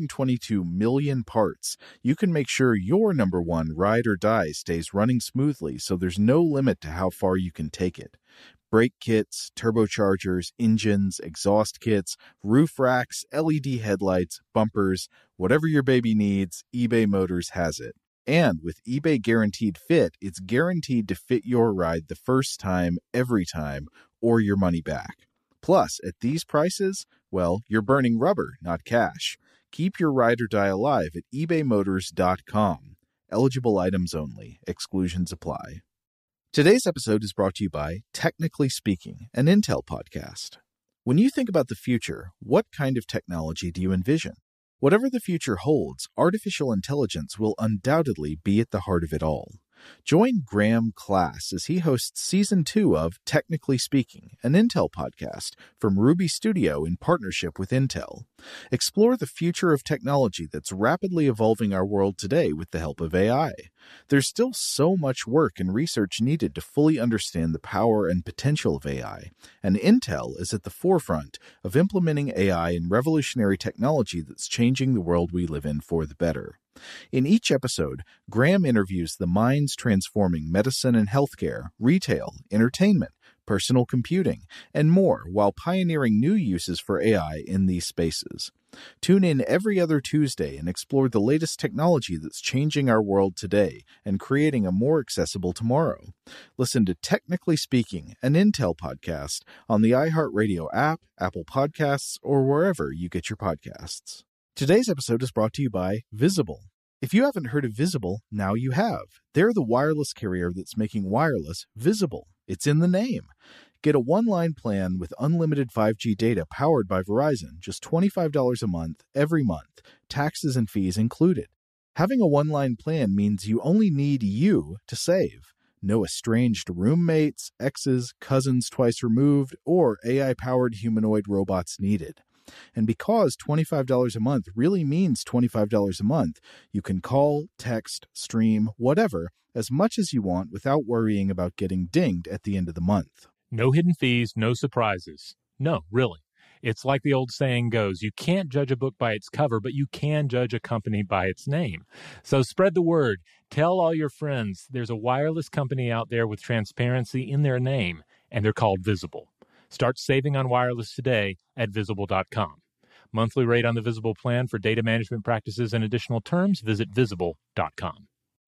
S7: 122 million parts, you can make sure your number one ride or die stays running smoothly so there's no limit to how far you can take it. Brake kits, turbochargers, engines, exhaust kits, roof racks, LED headlights, bumpers, whatever your baby needs, eBay Motors has it. And with eBay Guaranteed Fit, it's guaranteed to fit your ride the first time, every time, or your money back. Plus, at these prices, well, you're burning rubber, not cash. Keep your ride or die alive at ebaymotors.com. Eligible items only. Exclusions apply. Today's episode is brought to you by Technically Speaking, an Intel podcast. When you think about the future, what kind of technology do you envision? Whatever the future holds, artificial intelligence will undoubtedly be at the heart of it all. Join Graham Class as he hosts Season 2 of Technically Speaking, an Intel podcast from Ruby Studio in partnership with Intel. Explore the future of technology that's rapidly evolving our world today with the help of AI. There's still so much work and research needed to fully understand the power and potential of AI, and Intel is at the forefront of implementing AI in revolutionary technology that's changing the world we live in for the better. In each episode, Graham interviews the minds transforming medicine and healthcare, retail, entertainment, personal computing, and more while pioneering new uses for AI in these spaces. Tune in every other Tuesday and explore the latest technology that's changing our world today and creating a more accessible tomorrow. Listen to Technically Speaking, an Intel podcast on the iHeartRadio app, Apple Podcasts, or wherever you get your podcasts. Today's episode is brought to you by Visible. If you haven't heard of Visible, now you have. They're the wireless carrier that's making wireless visible. It's in the name. Get a one-line plan with unlimited 5G data powered by Verizon, just $25 a month, every month, taxes and fees included. Having a one-line plan means you only need you to save. No estranged roommates, exes, cousins twice removed, or AI-powered humanoid robots needed. And because $25 a month really means $25 a month, you can call, text, stream, whatever, as much as you want without worrying about getting dinged at the end of the month.
S2: No hidden fees, no surprises. No, really. It's like the old saying goes, you can't judge a book by its cover, but you can judge a company by its name. So spread the word. Tell all your friends there's a wireless company out there with transparency in their name, and they're called Visible. Start saving on wireless today at Visible.com. Monthly rate on the Visible plan for data management practices and additional terms, visit Visible.com.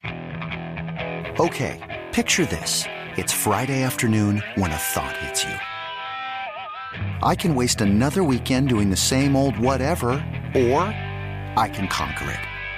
S3: Okay, picture this. It's Friday afternoon when a thought hits you. I can waste another weekend doing the same old whatever, or I can conquer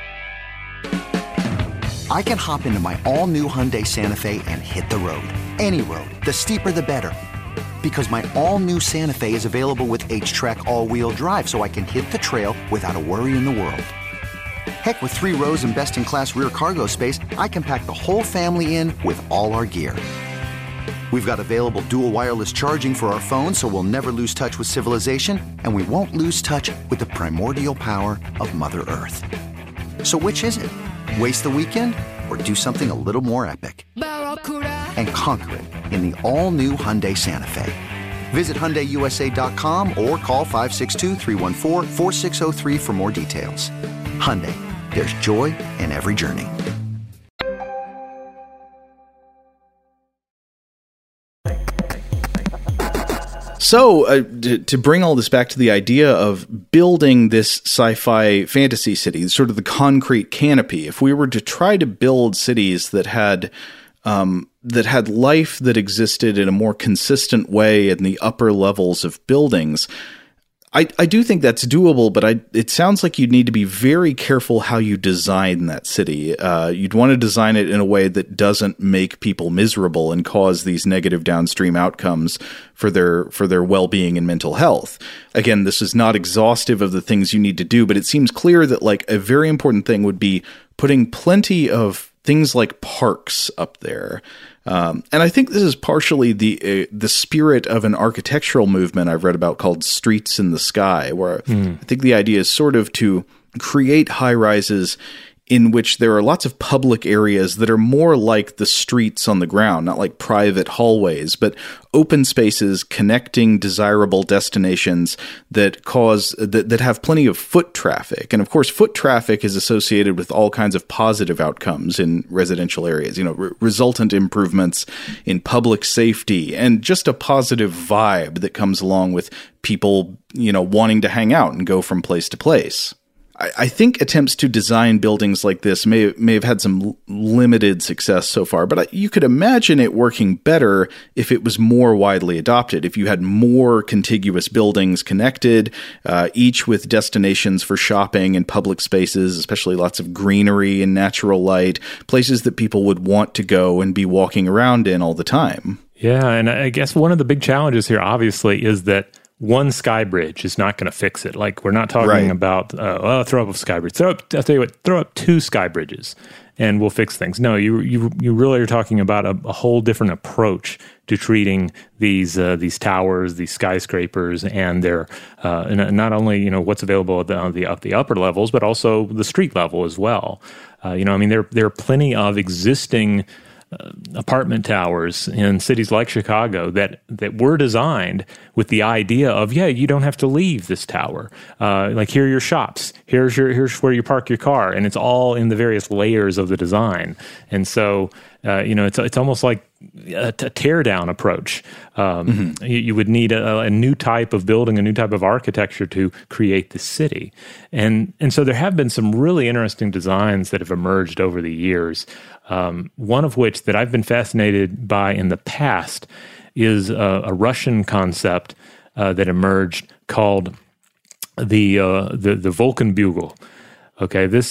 S3: it. I can hop into my all-new Hyundai Santa Fe and hit the road. Any road. The steeper, the better. Because my all-new Santa Fe is available with H-Track all-wheel drive, so I can hit the trail without a worry in the world. Heck, with 3 rows and best-in-class rear cargo space, I can pack the whole family in with all our gear. We've got available dual wireless charging for our phones, so we'll never lose touch with civilization, and we won't lose touch with the primordial power of Mother Earth. So which is it? Waste the weekend or do something a little more epic? And conquer it in the all-new Hyundai Santa Fe. Visit HyundaiUSA.com or call 562-314-4603 for more details. Hyundai, there's joy in every journey.
S6: So, to bring all this back to the idea of building this sci-fi fantasy city, sort of the concrete canopy, if we were to try to build cities that had life that existed in a more consistent way in the upper levels of buildings, I do think that's doable, but it sounds like you'd need to be very careful how you design that city. You'd want to design it in a way that doesn't make people miserable and cause these negative downstream outcomes for their well-being and mental health. Again, this is not exhaustive of the things you need to do, but it seems clear that like a very important thing would be putting plenty of things like parks up there. And I think this is partially the spirit of an architectural movement I've read about called Streets in the Sky, where I think the idea is sort of to create high-rises in which there are lots of public areas that are more like the streets on the ground, not like private hallways, but open spaces connecting desirable destinations that have plenty of foot traffic. And of course, foot traffic is associated with all kinds of positive outcomes in residential areas, resultant improvements in public safety and just a positive vibe that comes along with people, wanting to hang out and go from place to place. I think attempts to design buildings like this may have had some limited success so far, but you could imagine it working better if it was more widely adopted, if you had more contiguous buildings connected, each with destinations for shopping and public spaces, especially lots of greenery and natural light, places that people would want to go and be walking around in all the time.
S2: Yeah, and I guess one of the big challenges here, obviously, is that one sky bridge is not going to fix it. Like, we're not talking about, throw up a sky bridge. I'll tell you what, throw up 2 sky bridges and we'll fix things. No, you really are talking about a whole different approach to treating these towers, these skyscrapers, and their not only what's available at the upper levels, but also the street level as well. There are plenty of existing apartment towers in cities like Chicago that were designed with the idea of, you don't have to leave this tower. Like, here are your shops. Here's where you park your car, and it's all in the various layers of the design. And so, it's almost like a tear down approach. You would need a new type of building, a new type of architecture to create the city. And so there have been some really interesting designs that have emerged over the years. One of which that I've been fascinated by in the past is a Russian concept that emerged called the Wolkenbügel. Okay, this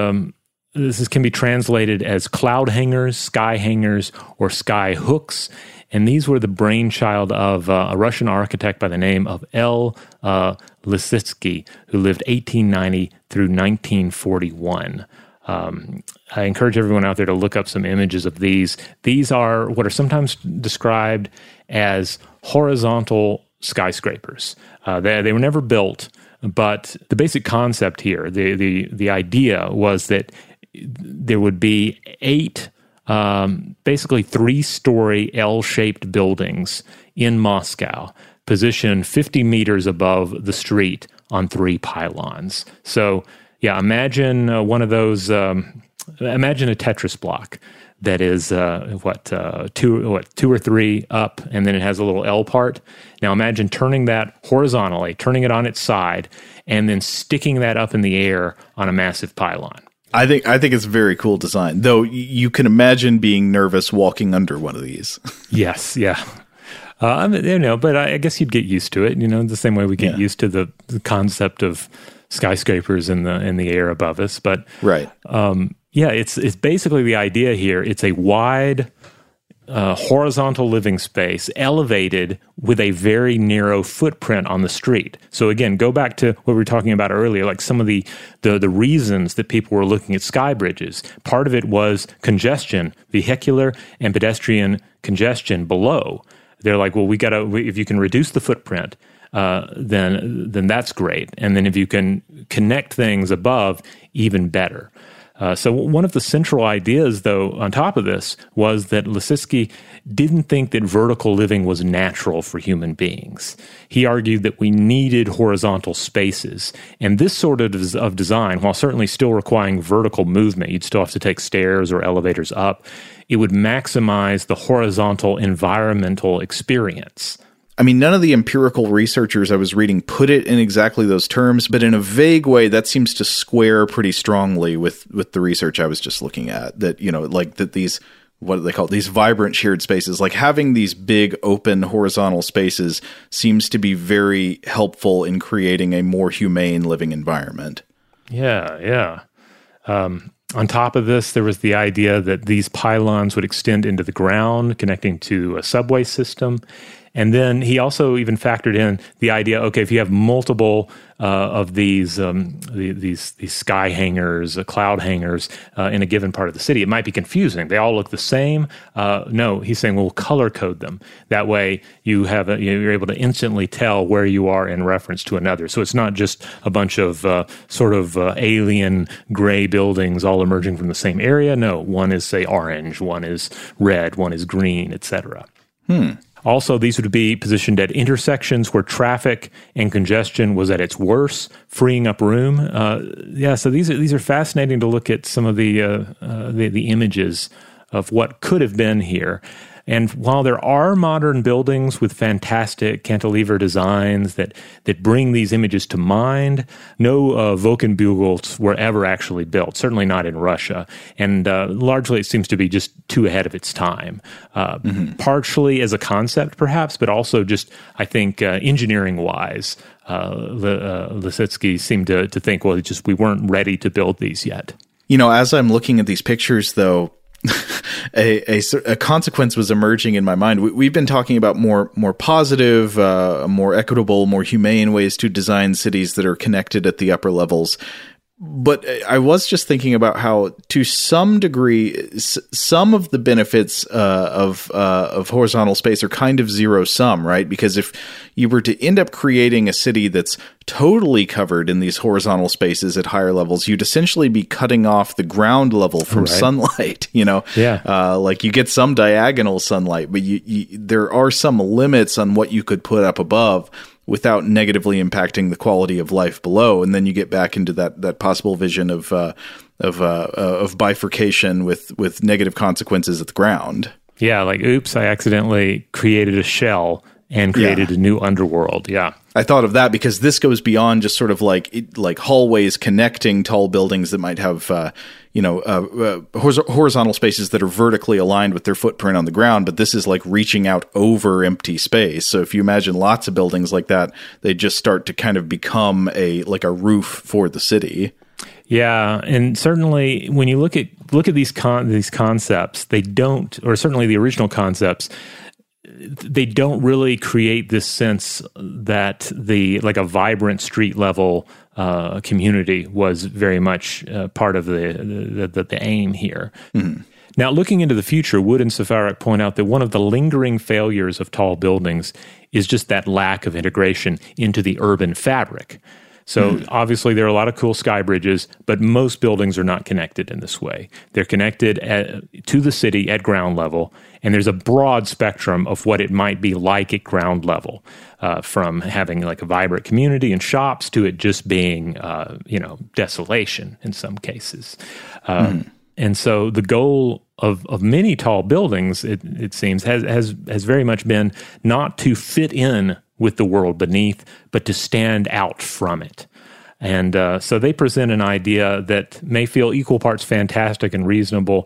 S2: can be translated as cloud hangers, sky hangers, or sky hooks. And these were the brainchild of a Russian architect by the name of L. Lissitzky, who lived 1890 through 1941. I encourage everyone out there to look up some images of these. These are what are sometimes described as horizontal skyscrapers. They were never built, but the basic concept here, the idea was that there would be 8 basically 3-story L-shaped buildings in Moscow, positioned 50 meters above the street on 3 pylons. So, imagine one of those. Imagine a Tetris block that is 2 or 3 up, and then it has a little L part. Now imagine turning that horizontally, turning it on its side, and then sticking that up in the air on a massive pylon.
S6: I think it's a very cool design, though. You can imagine being nervous walking under one of these.
S2: Yes, yeah. But I guess you'd get used to it. The same way we get used to the concept of skyscrapers in the air above us. But
S6: right,
S2: it's basically the idea here. It's a wide horizontal living space, elevated with a very narrow footprint on the street. So again, go back to what we were talking about earlier, like some of the reasons that people were looking at sky bridges. Part of it was congestion, vehicular and pedestrian congestion below. They're like, well, if you can reduce the footprint, then that's great. And then if you can connect things above, even better. So one of the central ideas, though, on top of this, was that Lissitzky didn't think that vertical living was natural for human beings. He argued that we needed horizontal spaces. And this sort of design, while certainly still requiring vertical movement, you'd still have to take stairs or elevators up, it would maximize the horizontal environmental experience.
S6: I mean, none of the empirical researchers I was reading put it in exactly those terms, but in a vague way, that seems to square pretty strongly with the research I was just looking at. That, that these, what do they call it? These vibrant shared spaces, like having these big open horizontal spaces seems to be very helpful in creating a more humane living environment.
S2: Yeah. On top of this, there was the idea that these pylons would extend into the ground, connecting to a subway system. And then he also even factored in the idea, okay, if you have multiple of these sky hangers, cloud hangers in a given part of the city, it might be confusing. They all look the same. No, he's saying we'll color code them. That way you're able to instantly tell where you are in reference to another. So it's not just a bunch of alien gray buildings all emerging from the same area. No, one is, say, orange, one is red, one is green, etc. Also, these would be positioned at intersections where traffic and congestion was at its worst, freeing up room. So these are fascinating to look at some of the images of what could have been here. And while there are modern buildings with fantastic cantilever designs that bring these images to mind, no Wolkenbügels were ever actually built, certainly not in Russia. And largely it seems to be just too ahead of its time, partially as a concept perhaps, but also just, I think, engineering-wise, Lisitsky seemed to think, well, we weren't ready to build these yet.
S6: As I'm looking at these pictures, though, a consequence was emerging in my mind. We've been talking about more positive, more equitable, more humane ways to design cities that are connected at the upper levels. But I was just thinking about how, to some degree, some of the benefits of horizontal space are kind of zero sum, right? Because if you were to end up creating a city that's totally covered in these horizontal spaces at higher levels, you'd essentially be cutting off the ground level from sunlight. Like you get some diagonal sunlight, but there are some limits on what you could put up above without negatively impacting the quality of life below. And then you get back into that possible vision of bifurcation with negative consequences at the ground. Yeah,
S2: like, oops, I accidentally created a shell and created a new underworld. Yeah.
S6: I thought of that because this goes beyond just sort of like hallways connecting tall buildings that might have, horizontal spaces that are vertically aligned with their footprint on the ground. But this is like reaching out over empty space. So if you imagine lots of buildings like that, they just start to kind of become a roof for the city.
S2: Yeah, and certainly when you look at these concepts, they don't, or certainly the original concepts, they don't really create this sense that a vibrant street level community was very much part of the aim here. Mm-hmm. Now, looking into the future, Wood and Safarek point out that one of the lingering failures of tall buildings is just that lack of integration into the urban fabric. So obviously there are a lot of cool sky bridges, but most buildings are not connected in this way. They're connected to the city at ground level, and there's a broad spectrum of what it might be like at ground level, from having like a vibrant community and shops to it just being, desolation in some cases. And so the goal of many tall buildings, it seems, has very much been not to fit in with the world beneath, but to stand out from it. And so they present an idea that may feel equal parts fantastic and reasonable,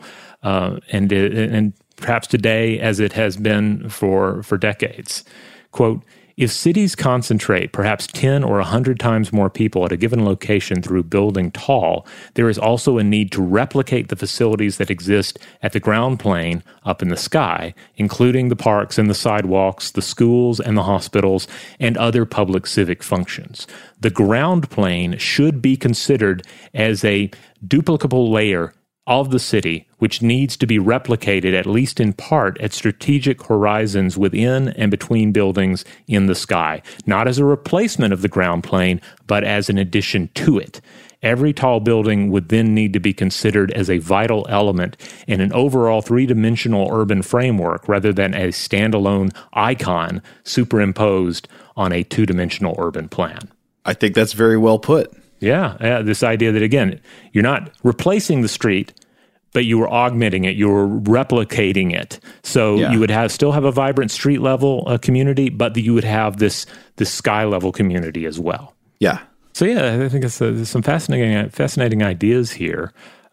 S2: and perhaps today as it has been for decades. Quote, if cities concentrate perhaps 10 or 100 times more people at a given location through building tall, there is also a need to replicate the facilities that exist at the ground plane up in the sky, including the parks and the sidewalks, the schools and the hospitals, and other public civic functions. The ground plane should be considered as a duplicable layer of the city, which needs to be replicated, at least in part, at strategic horizons within and between buildings in the sky, not as a replacement of the ground plane, but as an addition to it. Every tall building would then need to be considered as a vital element in an overall three-dimensional urban framework rather than a standalone icon superimposed on a two-dimensional urban plan.
S6: I think that's very well put.
S2: Yeah, this idea that, again, you're not replacing the street, but you were augmenting it, you were replicating it. So you would still have a vibrant street level community, but you would have this sky level community as well.
S6: Yeah.
S2: So I think there's some fascinating ideas here.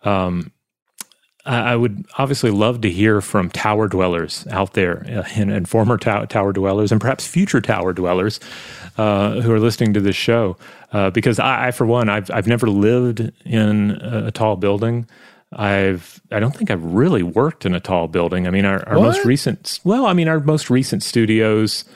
S2: I would obviously love to hear from tower dwellers out there and former tower dwellers and perhaps future tower dwellers who are listening to this show. Because I, for one, I've never lived in a tall building. I don't think I've really worked in a tall building. I mean, our most recent studios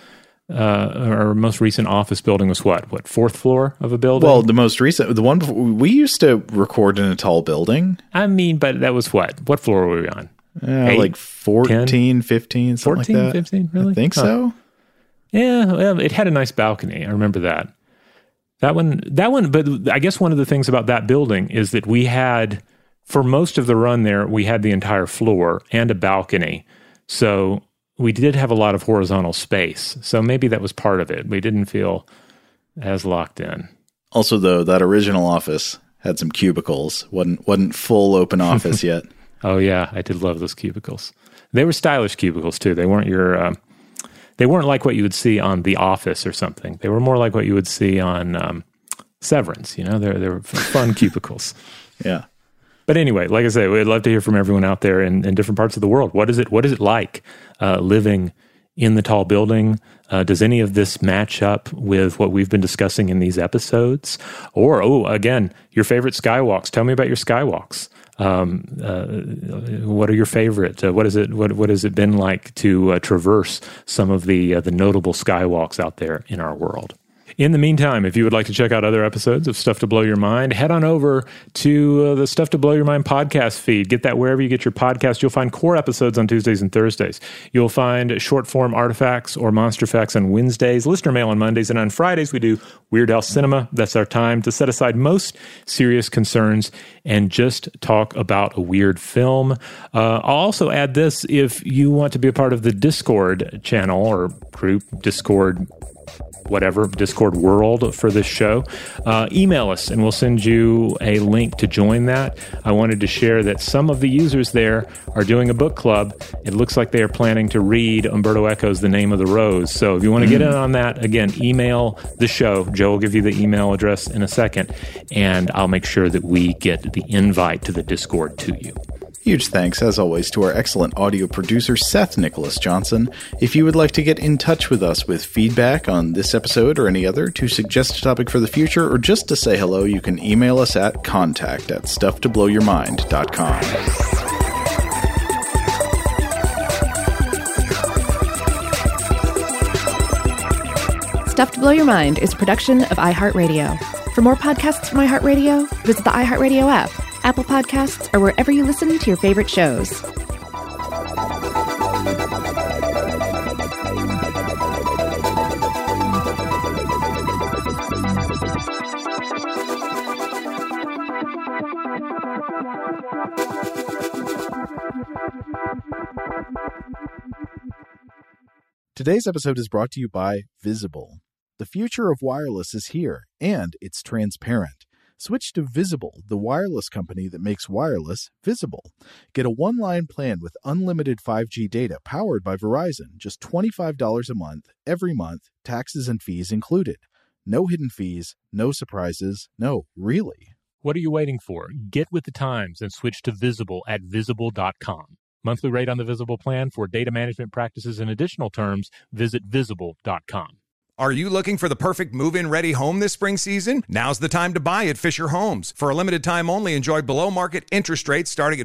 S2: our most recent office building was what, fourth floor of a building?
S6: Well, the most recent, the one before, we used to record in a tall building.
S2: I mean, but that was what floor were we on?
S6: Like 14, 10? 15, something
S2: 14,
S6: like that.
S2: 15, really?
S6: I think so.
S2: Yeah, well, it had a nice balcony. I remember that. That one, but I guess one of the things about that building is that we had, for most of the run there, we had the entire floor and a balcony. So we did have a lot of horizontal space. So maybe that was part of it. We didn't feel as locked in.
S6: Also, though, that original office had some cubicles. Wasn't full open office yet.
S2: Oh, yeah. I did love those cubicles. They were stylish cubicles, too. They weren't they weren't like what you would see on The Office or something. They were more like what you would see on Severance. They were fun cubicles.
S6: Yeah.
S2: But anyway, like I say, we'd love to hear from everyone out there in different parts of the world. What is it like living in the tall building? Does any of this match up with what we've been discussing in these episodes? Or, again, your favorite skywalks. Tell me about your skywalks. What are your favorite? What has it been like to traverse some of the notable skywalks out there in our world? In the meantime, if you would like to check out other episodes of Stuff to Blow Your Mind, head on over to the Stuff to Blow Your Mind podcast feed. Get that wherever you get your podcast. You'll find core episodes on Tuesdays and Thursdays. You'll find short-form artifacts or monster facts on Wednesdays, listener mail on Mondays, and on Fridays we do Weird Al Cinema. That's our time to set aside most serious concerns and just talk about a weird film. I'll also add this: if you want to be a part of the Discord channel or group, Discord world for this show, email us and we'll send you a link to join that. I wanted to share that some of the users there are doing a book club. It looks like they are planning to read Umberto Eco's The Name of the Rose. So if you want to get in on that, again, email the show. Joe will give you the email address in a second, and I'll make sure that we get the invite to the Discord to you.
S6: Huge thanks, as always, to our excellent audio producer, Seth Nicholas Johnson. If you would like to get in touch with us with feedback on this episode or any other, to suggest a topic for the future, or just to say hello, you can email us at contact@stufftoblowyourmind.com.
S5: Stuff to Blow Your Mind is a production of iHeartRadio. For more podcasts from iHeartRadio, visit the iHeartRadio app, Apple Podcasts, or wherever you listen to your favorite shows.
S7: Today's episode is brought to you by Visible. The future of wireless is here, and it's transparent. Switch to Visible, the wireless company that makes wireless visible. Get a one-line plan with unlimited 5G data powered by Verizon, just $25 a month, every month, taxes and fees included. No hidden fees, no surprises, no, really.
S2: What are you waiting for? Get with the times and switch to Visible at Visible.com. Monthly rate on the Visible plan for data management practices and additional terms, visit Visible.com.
S4: Are you looking for the perfect move-in ready home this spring season? Now's the time to buy at Fisher Homes. For a limited time only, enjoy below-market interest rates starting at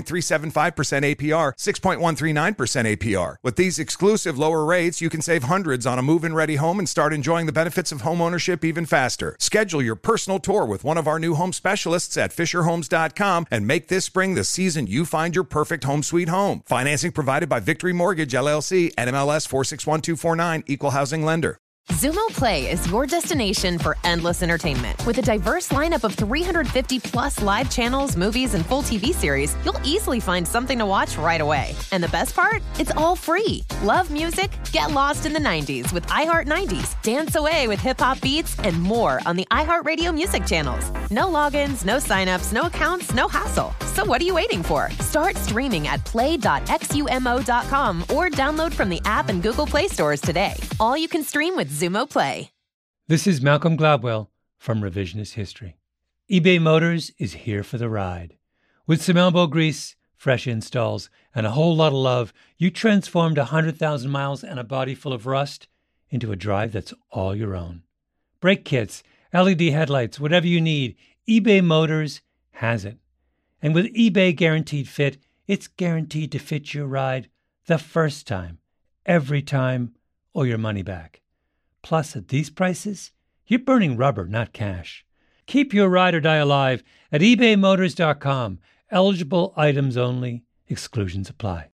S4: 5.375% APR, 6.139% APR. With these exclusive lower rates, you can save hundreds on a move-in ready home and start enjoying the benefits of homeownership even faster. Schedule your personal tour with one of our new home specialists at FisherHomes.com and make this spring the season you find your perfect home sweet home. Financing provided by Victory Mortgage, LLC, NMLS 461249, Equal Housing Lender.
S8: Xumo Play is your destination for endless entertainment. With a diverse lineup of 350 plus live channels, movies, and full TV series, you'll easily find something to watch right away. And the best part? It's all free. Love music? Get lost in the 90s with iHeart 90s. Dance away with hip-hop beats and more on the iHeartRadio music channels. No logins, no signups, no accounts, no hassle. So what are you waiting for? Start streaming at play.xumo.com or download from the app and Google Play stores today. All you can stream with Xumo Play.
S9: This is Malcolm Gladwell from Revisionist History. eBay Motors is here for the ride. With some elbow grease, fresh installs, and a whole lot of love, you transformed 100,000 miles and a body full of rust into a drive that's all your own. Brake kits, LED headlights, whatever you need, eBay Motors has it. And with eBay Guaranteed Fit, it's guaranteed to fit your ride the first time, every time, or your money back. Plus, at these prices, you're burning rubber, not cash. Keep your ride or die alive at ebaymotors.com. Eligible items only. Exclusions apply.